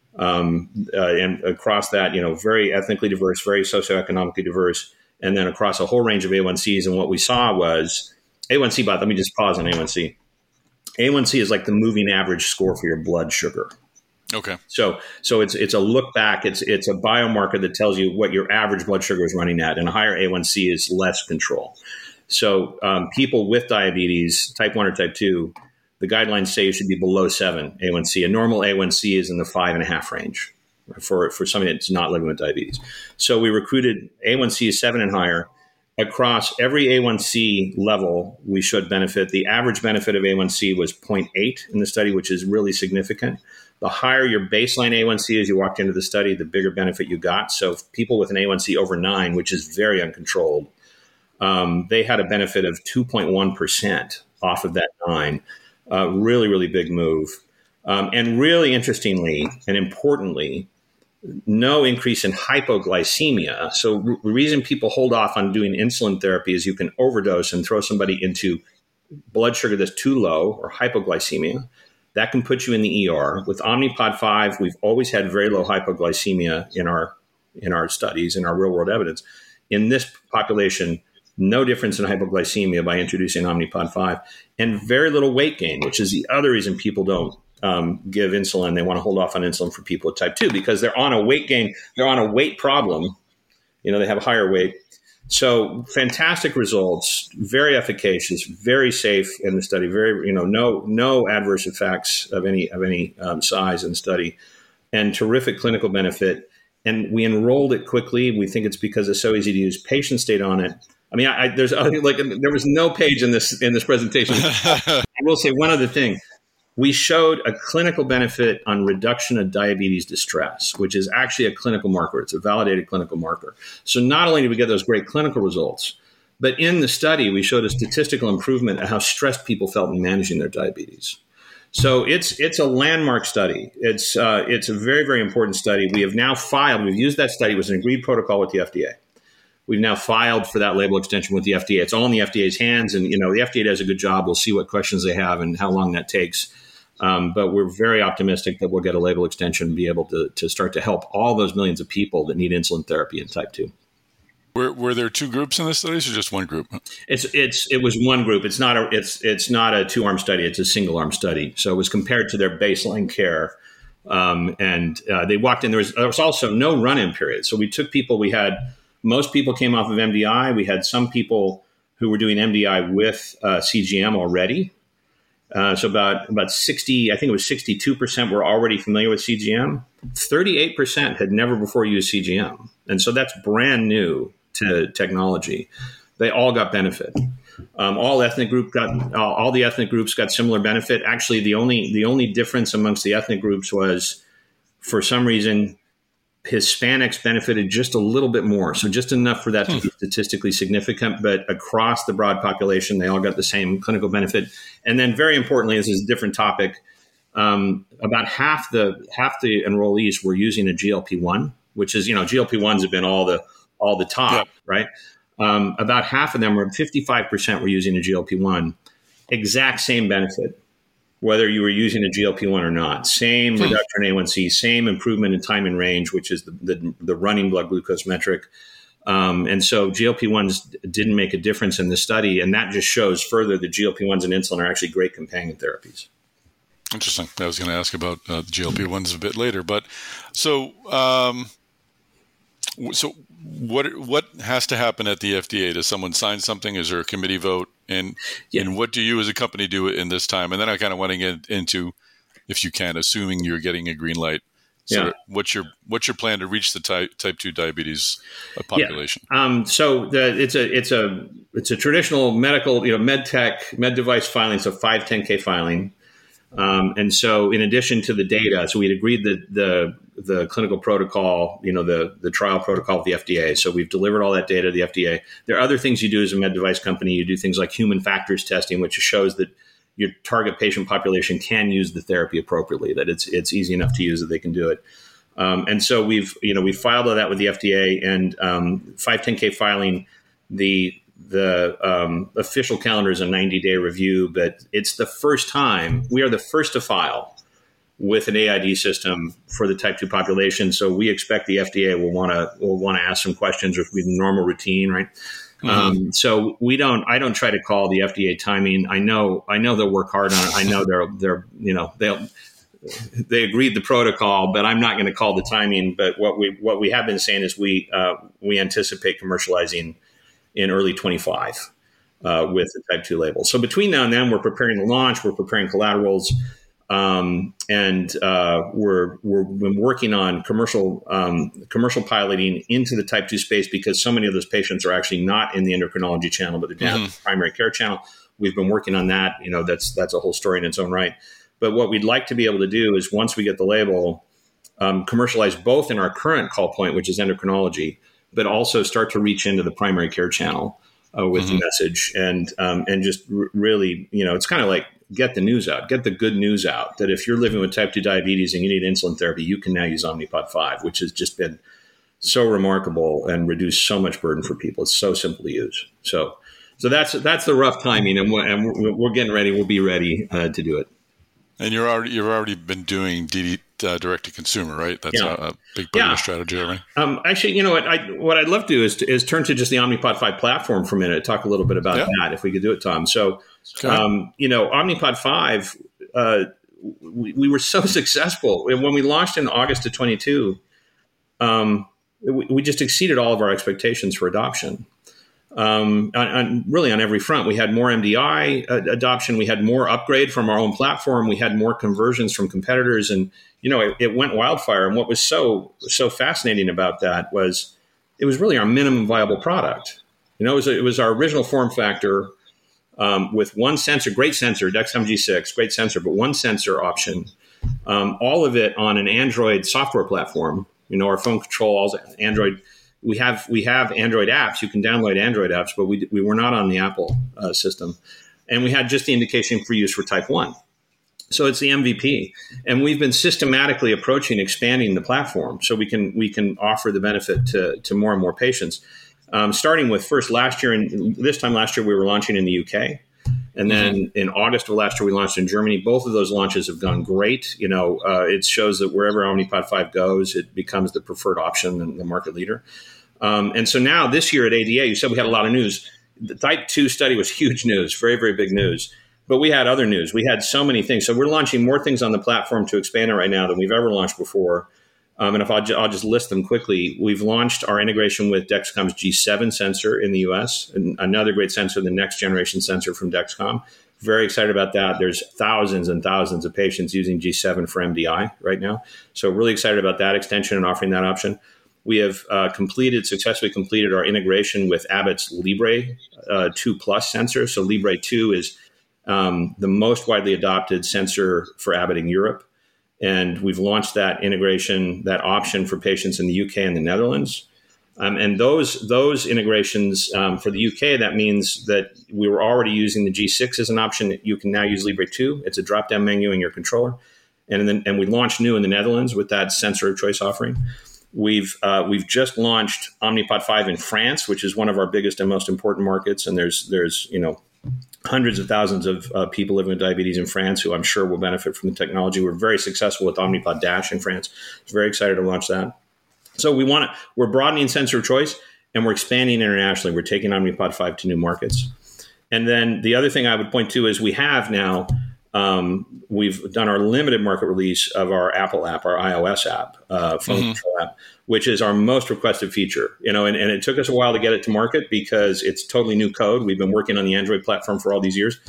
Um, uh, and across that, you know, very ethnically diverse, very socioeconomically diverse, and then across a whole range of A one Cs. And what we saw was A one C, but let me just pause on A one C. A one C is like the moving average score for your blood sugar. Okay. So, so it's it's a look back. It's it's a biomarker that tells you what your average blood sugar is running at, and a higher A one C is less control. So, um, people with diabetes, type one or type two, the guidelines say you should be below seven A one C. A normal A one C is in the five and a half range for for somebody that's not living with diabetes. So, we recruited A one C is seven and higher. Across every A one C level, we showed benefit. The average benefit of A one C was zero point eight in the study, which is really significant. The higher your baseline A one C as you walked into the study, the bigger benefit you got. So people with an A one C over nine, which is very uncontrolled, um, they had a benefit of two point one percent off of that nine. Uh, really, really big move. Um, and really interestingly and importantly, no increase in hypoglycemia. So the reason people hold off on doing insulin therapy is you can overdose and throw somebody into blood sugar that's too low or hypoglycemia. That can put you in the E R. With Omnipod five, we've always had very low hypoglycemia in our in our studies, in our real world evidence. In this population, no difference in hypoglycemia by introducing Omnipod five, and very little weight gain, which is the other reason people don't Um, give insulin. They want to hold off on insulin for people with type two because they're on a weight gain. They're on a weight problem. You know, they have a higher weight. So fantastic results, very efficacious, very safe in the study. Very, you know, no no adverse effects of any of any um, size in the study, and terrific clinical benefit. And we enrolled it quickly. We think it's because it's so easy to use. Patients stayed on it. I mean, I, I, there's like there was no page in this in this presentation. I will say one other thing. We showed a clinical benefit on reduction of diabetes distress, which is actually a clinical marker. It's a validated clinical marker. So not only did we get those great clinical results, but in the study, we showed a statistical improvement at how stressed people felt in managing their diabetes. So it's it's a landmark study. It's uh, it's a very, very important study. We have now filed. We've used that study. It was an agreed protocol with the F D A. We've now filed for that label extension with the F D A. It's all in the F D A's hands. And, you know, the F D A does a good job. We'll see what questions they have and how long that takes. Um, but we're very optimistic that we'll get a label extension and be able to, to start to help all those millions of people that need insulin therapy in type two. Were, were there two groups in the studies or just one group? It's it's it was one group. It's not a it's it's not a two arm study. It's a single arm study. So it was compared to their baseline care, um, and uh, they walked in. There was there was also no run in period. So we took people. We had most people came off of M D I. We had some people who were doing M D I with uh, C G M already. Uh, so about about sixty, I think it was sixty-two percent were already familiar with C G M. thirty-eight percent had never before used C G M. And so that's brand new to technology. They all got benefit. Um, all ethnic group got all, all the ethnic groups got similar benefit. Actually, the only the only difference amongst the ethnic groups was, for some reason, Hispanics benefited just a little bit more. So just enough for that to be statistically significant. But across the broad population, they all got the same clinical benefit. And then very importantly, this is a different topic, um, about half the half the enrollees were using a G L P one, which is, you know, G L P ones have been all the all the top, yeah. right? Um, about half of them were, fifty-five percent were using a G L P one. Exact same benefit, whether you were using a G L P one or not. Same reduction in A one C, same improvement in time in range, which is the, the, the running blood glucose metric. Um, and so G L P ones didn't make a difference in the study. And that just shows further that G L P ones and insulin are actually great companion therapies. Interesting. I was going to ask about uh, the G L P ones a bit later. But so um, so what what has to happen at the F D A? Does someone sign something? Is there a committee vote? And yeah. and what do you as a company do in this time? And then I kind of want to get into, if you can, assuming you're getting a green light, So Yeah. what's your what's your plan to reach the type type two diabetes population? Yeah. Um, so the, it's a it's a it's a traditional medical, you know, med tech, med device filing, so five ten K filing. Um, and so in addition to the data, so we'd agreed that the the clinical protocol, you know, the the trial protocol of the F D A. So we've delivered all that data to the F D A. There are other things you do as a med device company. You do things like human factors testing, which shows that your target patient population can use the therapy appropriately, that it's it's easy enough to use that they can do it. Um, and so we've, you know, we filed all that with the F D A, and um, five ten K filing, the the um, official calendar is a ninety day review, but it's the first time, we are the first to file with an A I D system for the type two population. So we expect the F D A will want to will want to ask some questions, which will be the normal routine, right? Mm-hmm. Um, so we don't, I don't try to call the F D A timing. I know, I know they'll work hard on it. I know they're, they're, you know, they'll, they agreed the protocol, but I'm not going to call the timing. But what we, what we have been saying is we, uh, we anticipate commercializing in early twenty-five, uh, with the type two label. So between now and then, we're preparing the launch, we're preparing collaterals. Um, and, uh, we're, we're been working on commercial, um, commercial piloting into the type two space, because so many of those patients are actually not in the endocrinology channel, but they're down mm-hmm. the primary care channel. We've been working on that. You know, that's, that's a whole story in its own right. But what we'd like to be able to do is, once we get the label, um, commercialize both in our current call point, which is endocrinology, but also start to reach into the primary care channel, uh, with mm-hmm. the message, and, um, and just r- really, you know, it's kind of like, get the news out, get the good news out, that if you're living with type two diabetes and you need insulin therapy, you can now use Omnipod five, which has just been so remarkable and reduced so much burden for people. It's so simple to use. So, so that's, that's the rough timing, and we're, and we're, we're getting ready. We'll be ready uh, to do it. And you're already, you've already been doing D D, uh, direct to consumer, right? That's yeah. a, a big part yeah. of your strategy, right? Um, actually, you know what, I, what I'd love to do is, to, is turn to just the Omnipod five platform for a minute, talk a little bit about yeah. that, if we could do it, Tom. So, Okay. Um, you know, Omnipod five, uh, we, we were so successful. And when we launched in August of twenty-two, um, we, we just exceeded all of our expectations for adoption. Um, on, on, really on every front. We had more M D I uh, adoption. We had more upgrade from our own platform. We had more conversions from competitors. And, you know, it, it went wildfire. And what was so, so fascinating about that was it was really our minimum viable product. You know, it was, it was our original form factor, Um, with one sensor, great sensor, Dexcom G six, great sensor, but one sensor option, um, all of it on an Android software platform. You know, our phone control, all Android. We have we have Android apps. You can download Android apps, but we we were not on the Apple uh, system, and we had just the indication for use for type one. So it's the M V P, and we've been systematically approaching expanding the platform so we can we can offer the benefit to to more and more patients. Um, starting with first last year, and this time last year, we were launching in the U K. And then mm-hmm. in August of last year, we launched in Germany. Both of those launches have gone great. You know, uh, it shows that wherever Omnipod five goes, it becomes the preferred option and the market leader. Um, and so now this year at A D A, you said we had a lot of news. The type two study was huge news, very, very big news. But we had other news. We had so many things. So we're launching more things on the platform to expand it right now than we've ever launched before. Um, and if I'll, ju- I'll just list them quickly, we've launched our integration with Dexcom's G seven sensor in the U S, and another great sensor, the next generation sensor from Dexcom. Very excited about that. There's thousands and thousands of patients using G seven for M D I right now. So really excited about that extension and offering that option. We have uh, completed, successfully completed our integration with Abbott's Libre uh, two Plus sensor. So Libre two is um, the most widely adopted sensor for Abbott in Europe. And we've launched that integration, that option for patients in the U K and the Netherlands. Um, and those those integrations um, for the U K, that means that we were already using the G six as an option. You can now use Libre two. It's a drop-down menu in your controller. And then and we launched new in the Netherlands with that sensor of choice offering. We've uh, we've just launched Omnipod five in France, which is one of our biggest and most important markets. And there's there's you know hundreds of thousands of uh, people living with diabetes in France who I'm sure will benefit from the technology. We're very successful with Omnipod Dash in France. Very excited to launch that. So we want to, we're broadening sensor of choice, and we're expanding internationally. We're taking Omnipod five to new markets. And then the other thing I would point to is we have now, um, we've done our limited market release of our Apple app, our iOS app, uh, phone mm-hmm. control app, which is our most requested feature. You know, and, and it took us a while to get it to market because it's totally new code. We've been working on the Android platform for all these years.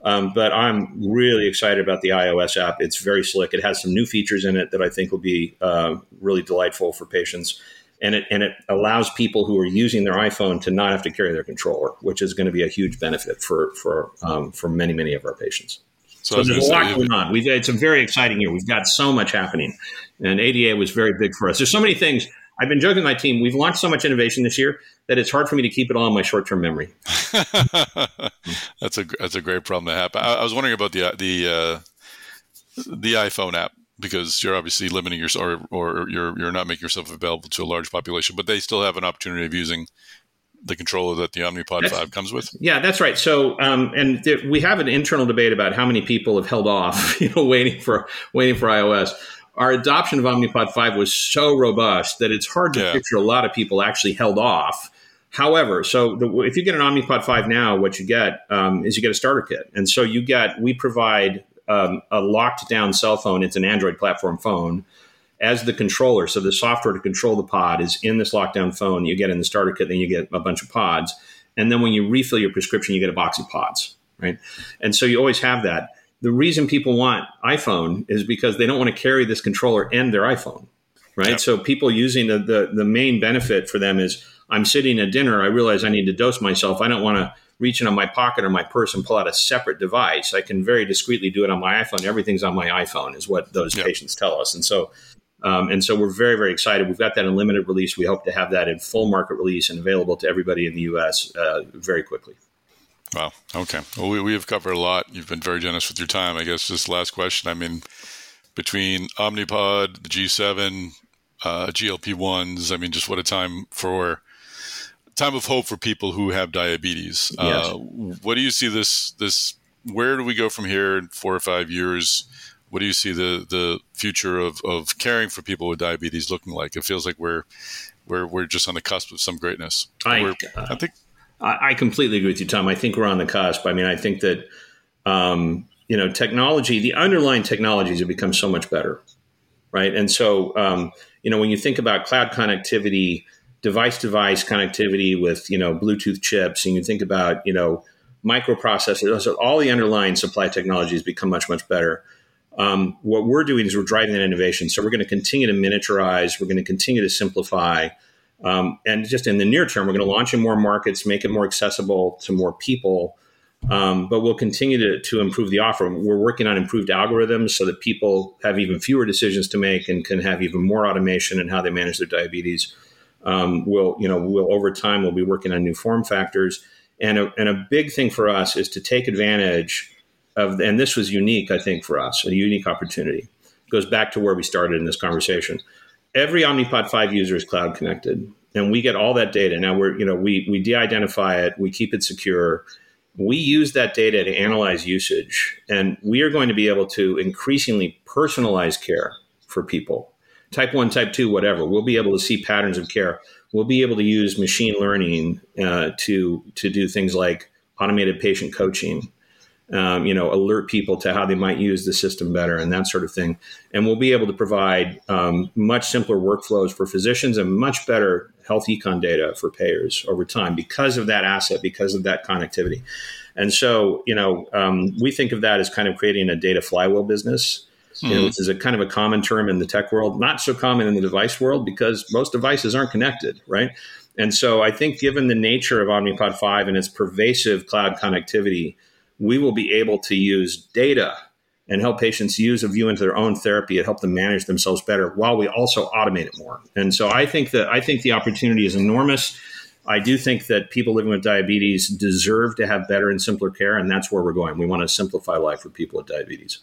Um, but I'm really excited about the iOS app. It's very slick. It has some new features in it that I think will be uh, really delightful for patients. And it and it allows people who are using their iPhone to not have to carry their controller, which is going to be a huge benefit for for um, for many, many of our patients. So, so there's a lot going on. We've it's a very exciting year. We've got so much happening, and A D A was very big for us. There's so many things. I've been joking with my team. We've launched so much innovation this year that it's hard for me to keep it all in my short-term memory. that's a that's a great problem to have. I, I was wondering about the the uh, the iPhone app, because you're obviously limiting yourself, or, or you're you're not making yourself available to a large population, but they still have an opportunity of using the controller that the Omnipod that's, five comes with. Yeah, that's right. So, um, and th- we have an internal debate about how many people have held off, you know, waiting for waiting for iOS. Our adoption of Omnipod five was so robust that it's hard to yeah. picture a lot of people actually held off. However, so the, if you get an Omnipod five now, what you get um, is you get a starter kit, and so you get we provide um, a locked down cell phone. It's an Android platform phone as the controller. So the software to control the pod is in this lockdown phone you get in the starter kit. Then you get a bunch of pods. And then when you refill your prescription, you get a box of pods, right? And so you always have that. The reason people want iPhone is because they don't want to carry this controller and their iPhone, right? Yep. So people using the, the, the main benefit for them is I'm sitting at dinner. I realize I need to dose myself. I don't want to reach into my pocket or my purse and pull out a separate device. I can very discreetly do it on my iPhone. Everything's on my iPhone is what those yep. patients tell us. And so Um, and so we're very, very excited. We've got that in limited release. We hope to have that in full market release and available to everybody in the U S uh, very quickly. Wow. Okay. Well, we, we have covered a lot. You've been very generous with your time. I guess just last question. I mean, between Omnipod, the G seven, uh, G L P ones, I mean, just what a time for time of hope for people who have diabetes. Yes. Uh, what do you see this, this, where do we go from here in four or five years? What do you see the, the future of, of caring for people with diabetes looking like? It feels like we're we're we're just on the cusp of some greatness. I, uh, I think I, I completely agree with you, Tom. I think we're on the cusp. I mean, I think that um, you know, technology, the underlying technologies have become so much better, right? And so um, you know, when you think about cloud connectivity, device-device connectivity with you know Bluetooth chips, and you think about you know microprocessors, so all the underlying supply technologies become much much better. Um, what we're doing is we're driving that innovation. So we're going to continue to miniaturize. We're going to continue to simplify. Um, and just in the near term, we're going to launch in more markets, make it more accessible to more people. Um, but we'll continue to, to improve the offer. We're working on improved algorithms so that people have even fewer decisions to make and can have even more automation in how they manage their diabetes. Um, we'll, you know, we'll over time, we'll be working on new form factors. And a, and a big thing for us is to take advantage of, and this was unique, I think, for us, a unique opportunity. It goes back to where we started in this conversation. Every Omnipod five user is cloud connected, and we get all that data. Now we're, you know, we we de-identify it, we keep it secure. We use that data to analyze usage, and we are going to be able to increasingly personalize care for people. Type one, type two, whatever. We'll be able to see patterns of care. We'll be able to use machine learning uh, to to do things like automated patient coaching. Um, you know, alert people to how they might use the system better and that sort of thing. And we'll be able to provide um, much simpler workflows for physicians and much better health econ data for payers over time because of that asset, because of that connectivity. And so, you know, um, we think of that as kind of creating a data flywheel business, mm-hmm. you know, which is a kind of a common term in the tech world, not so common in the device world because most devices aren't connected, right? And so I think given the nature of Omnipod five and its pervasive cloud connectivity, we will be able to use data and help patients use a view into their own therapy and help them manage themselves better while we also automate it more. And so I think that I think the opportunity is enormous. I do think that people living with diabetes deserve to have better and simpler care, and that's where we're going. We want to simplify life for people with diabetes.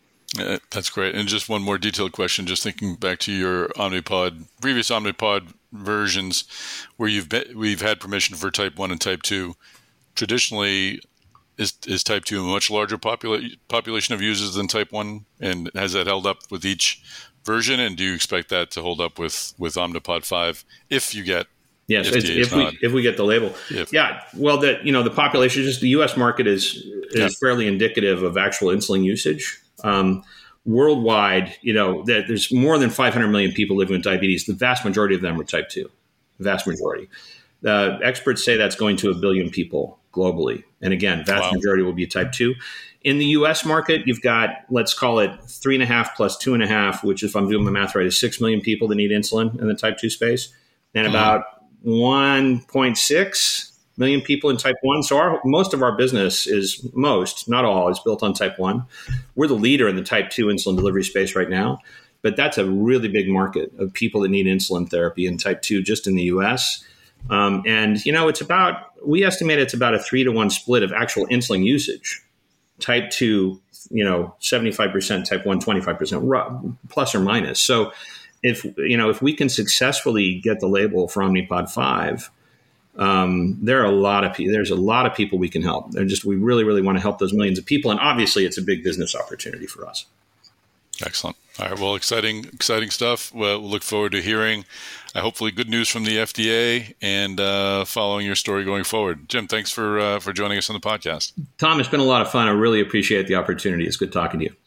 Uh, that's great. And just one more detailed question, just thinking back to your Omnipod, previous Omnipod versions where you've been, we've had permission for type one and type two. Traditionally, Is, is type two a much larger popula- population of users than type one? And has that held up with each version? And do you expect that to hold up with, with Omnipod five if you get Yes, if, if we if we get the label? If. Yeah, well, that you know the population, just the U S market is is yeah. fairly indicative of actual insulin usage. Um, worldwide, you know, that there's more than five hundred million people living with diabetes. The vast majority of them are type two, the vast majority. Uh, experts say that's going to a billion people globally. And again, vast Wow. majority will be type two. In the U S market, you've got, let's call it three and a half plus two and a half, which if I'm doing my math right, is six million people that need insulin in the type two space, and mm-hmm. about one point six million people in type one. So our, most of our business is most, not all, is built on type one. We're the leader in the type two insulin delivery space right now, but that's a really big market of people that need insulin therapy in type two just in the U S. Um, and, you know, it's about, we estimate it's about a three to one split of actual insulin usage. Type two, you know, seventy-five percent, type one, twenty-five percent, plus or minus. So if, you know, if we can successfully get the label for Omnipod five, um, there are a lot of people, there's a lot of people we can help. They're just, we really, really want to help those millions of people. And obviously it's a big business opportunity for us. Excellent. All right. Well, exciting, exciting stuff. Well, we'll look forward to hearing uh, hopefully good news from the F D A and uh, following your story going forward. Jim, thanks for uh, for joining us on the podcast. Tom, it's been a lot of fun. I really appreciate the opportunity. It's good talking to you.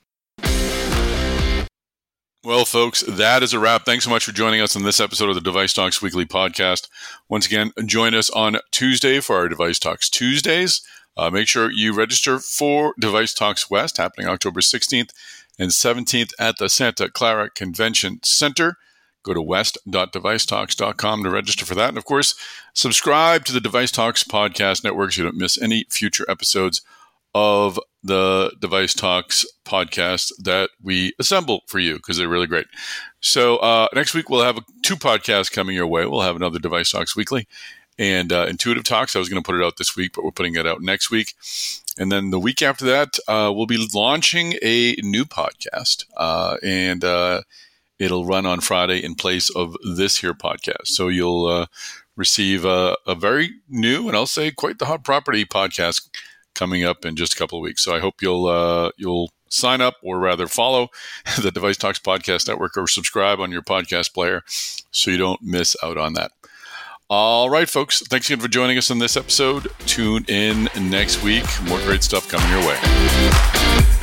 Well, folks, that is a wrap. Thanks so much for joining us on this episode of the Device Talks Weekly Podcast. Once again, join us on Tuesday for our Device Talks Tuesdays. Uh, make sure you register for Device Talks West, happening October sixteenth and seventeenth at the Santa Clara Convention Center. Go to west dot device talks dot com to register for that. And, of course, subscribe to the Device Talks Podcast Network so you don't miss any future episodes of the Device Talks podcast that we assemble for you because they're really great. So uh, next week, we'll have two podcasts coming your way. We'll have another Device Talks Weekly and uh, Intuitive Talks. I was going to put it out this week, but we're putting it out next week. And then the week after that, uh, we'll be launching a new podcast, uh, and uh, it'll run on Friday in place of this here podcast. So you'll uh, receive a, a very new, and I'll say quite the hot property podcast coming up in just a couple of weeks. So I hope you'll uh, you'll sign up, or rather follow the Device Talks Podcast Network, or subscribe on your podcast player so you don't miss out on that. All right, folks. Thanks again for joining us on this episode. Tune in next week. More great stuff coming your way.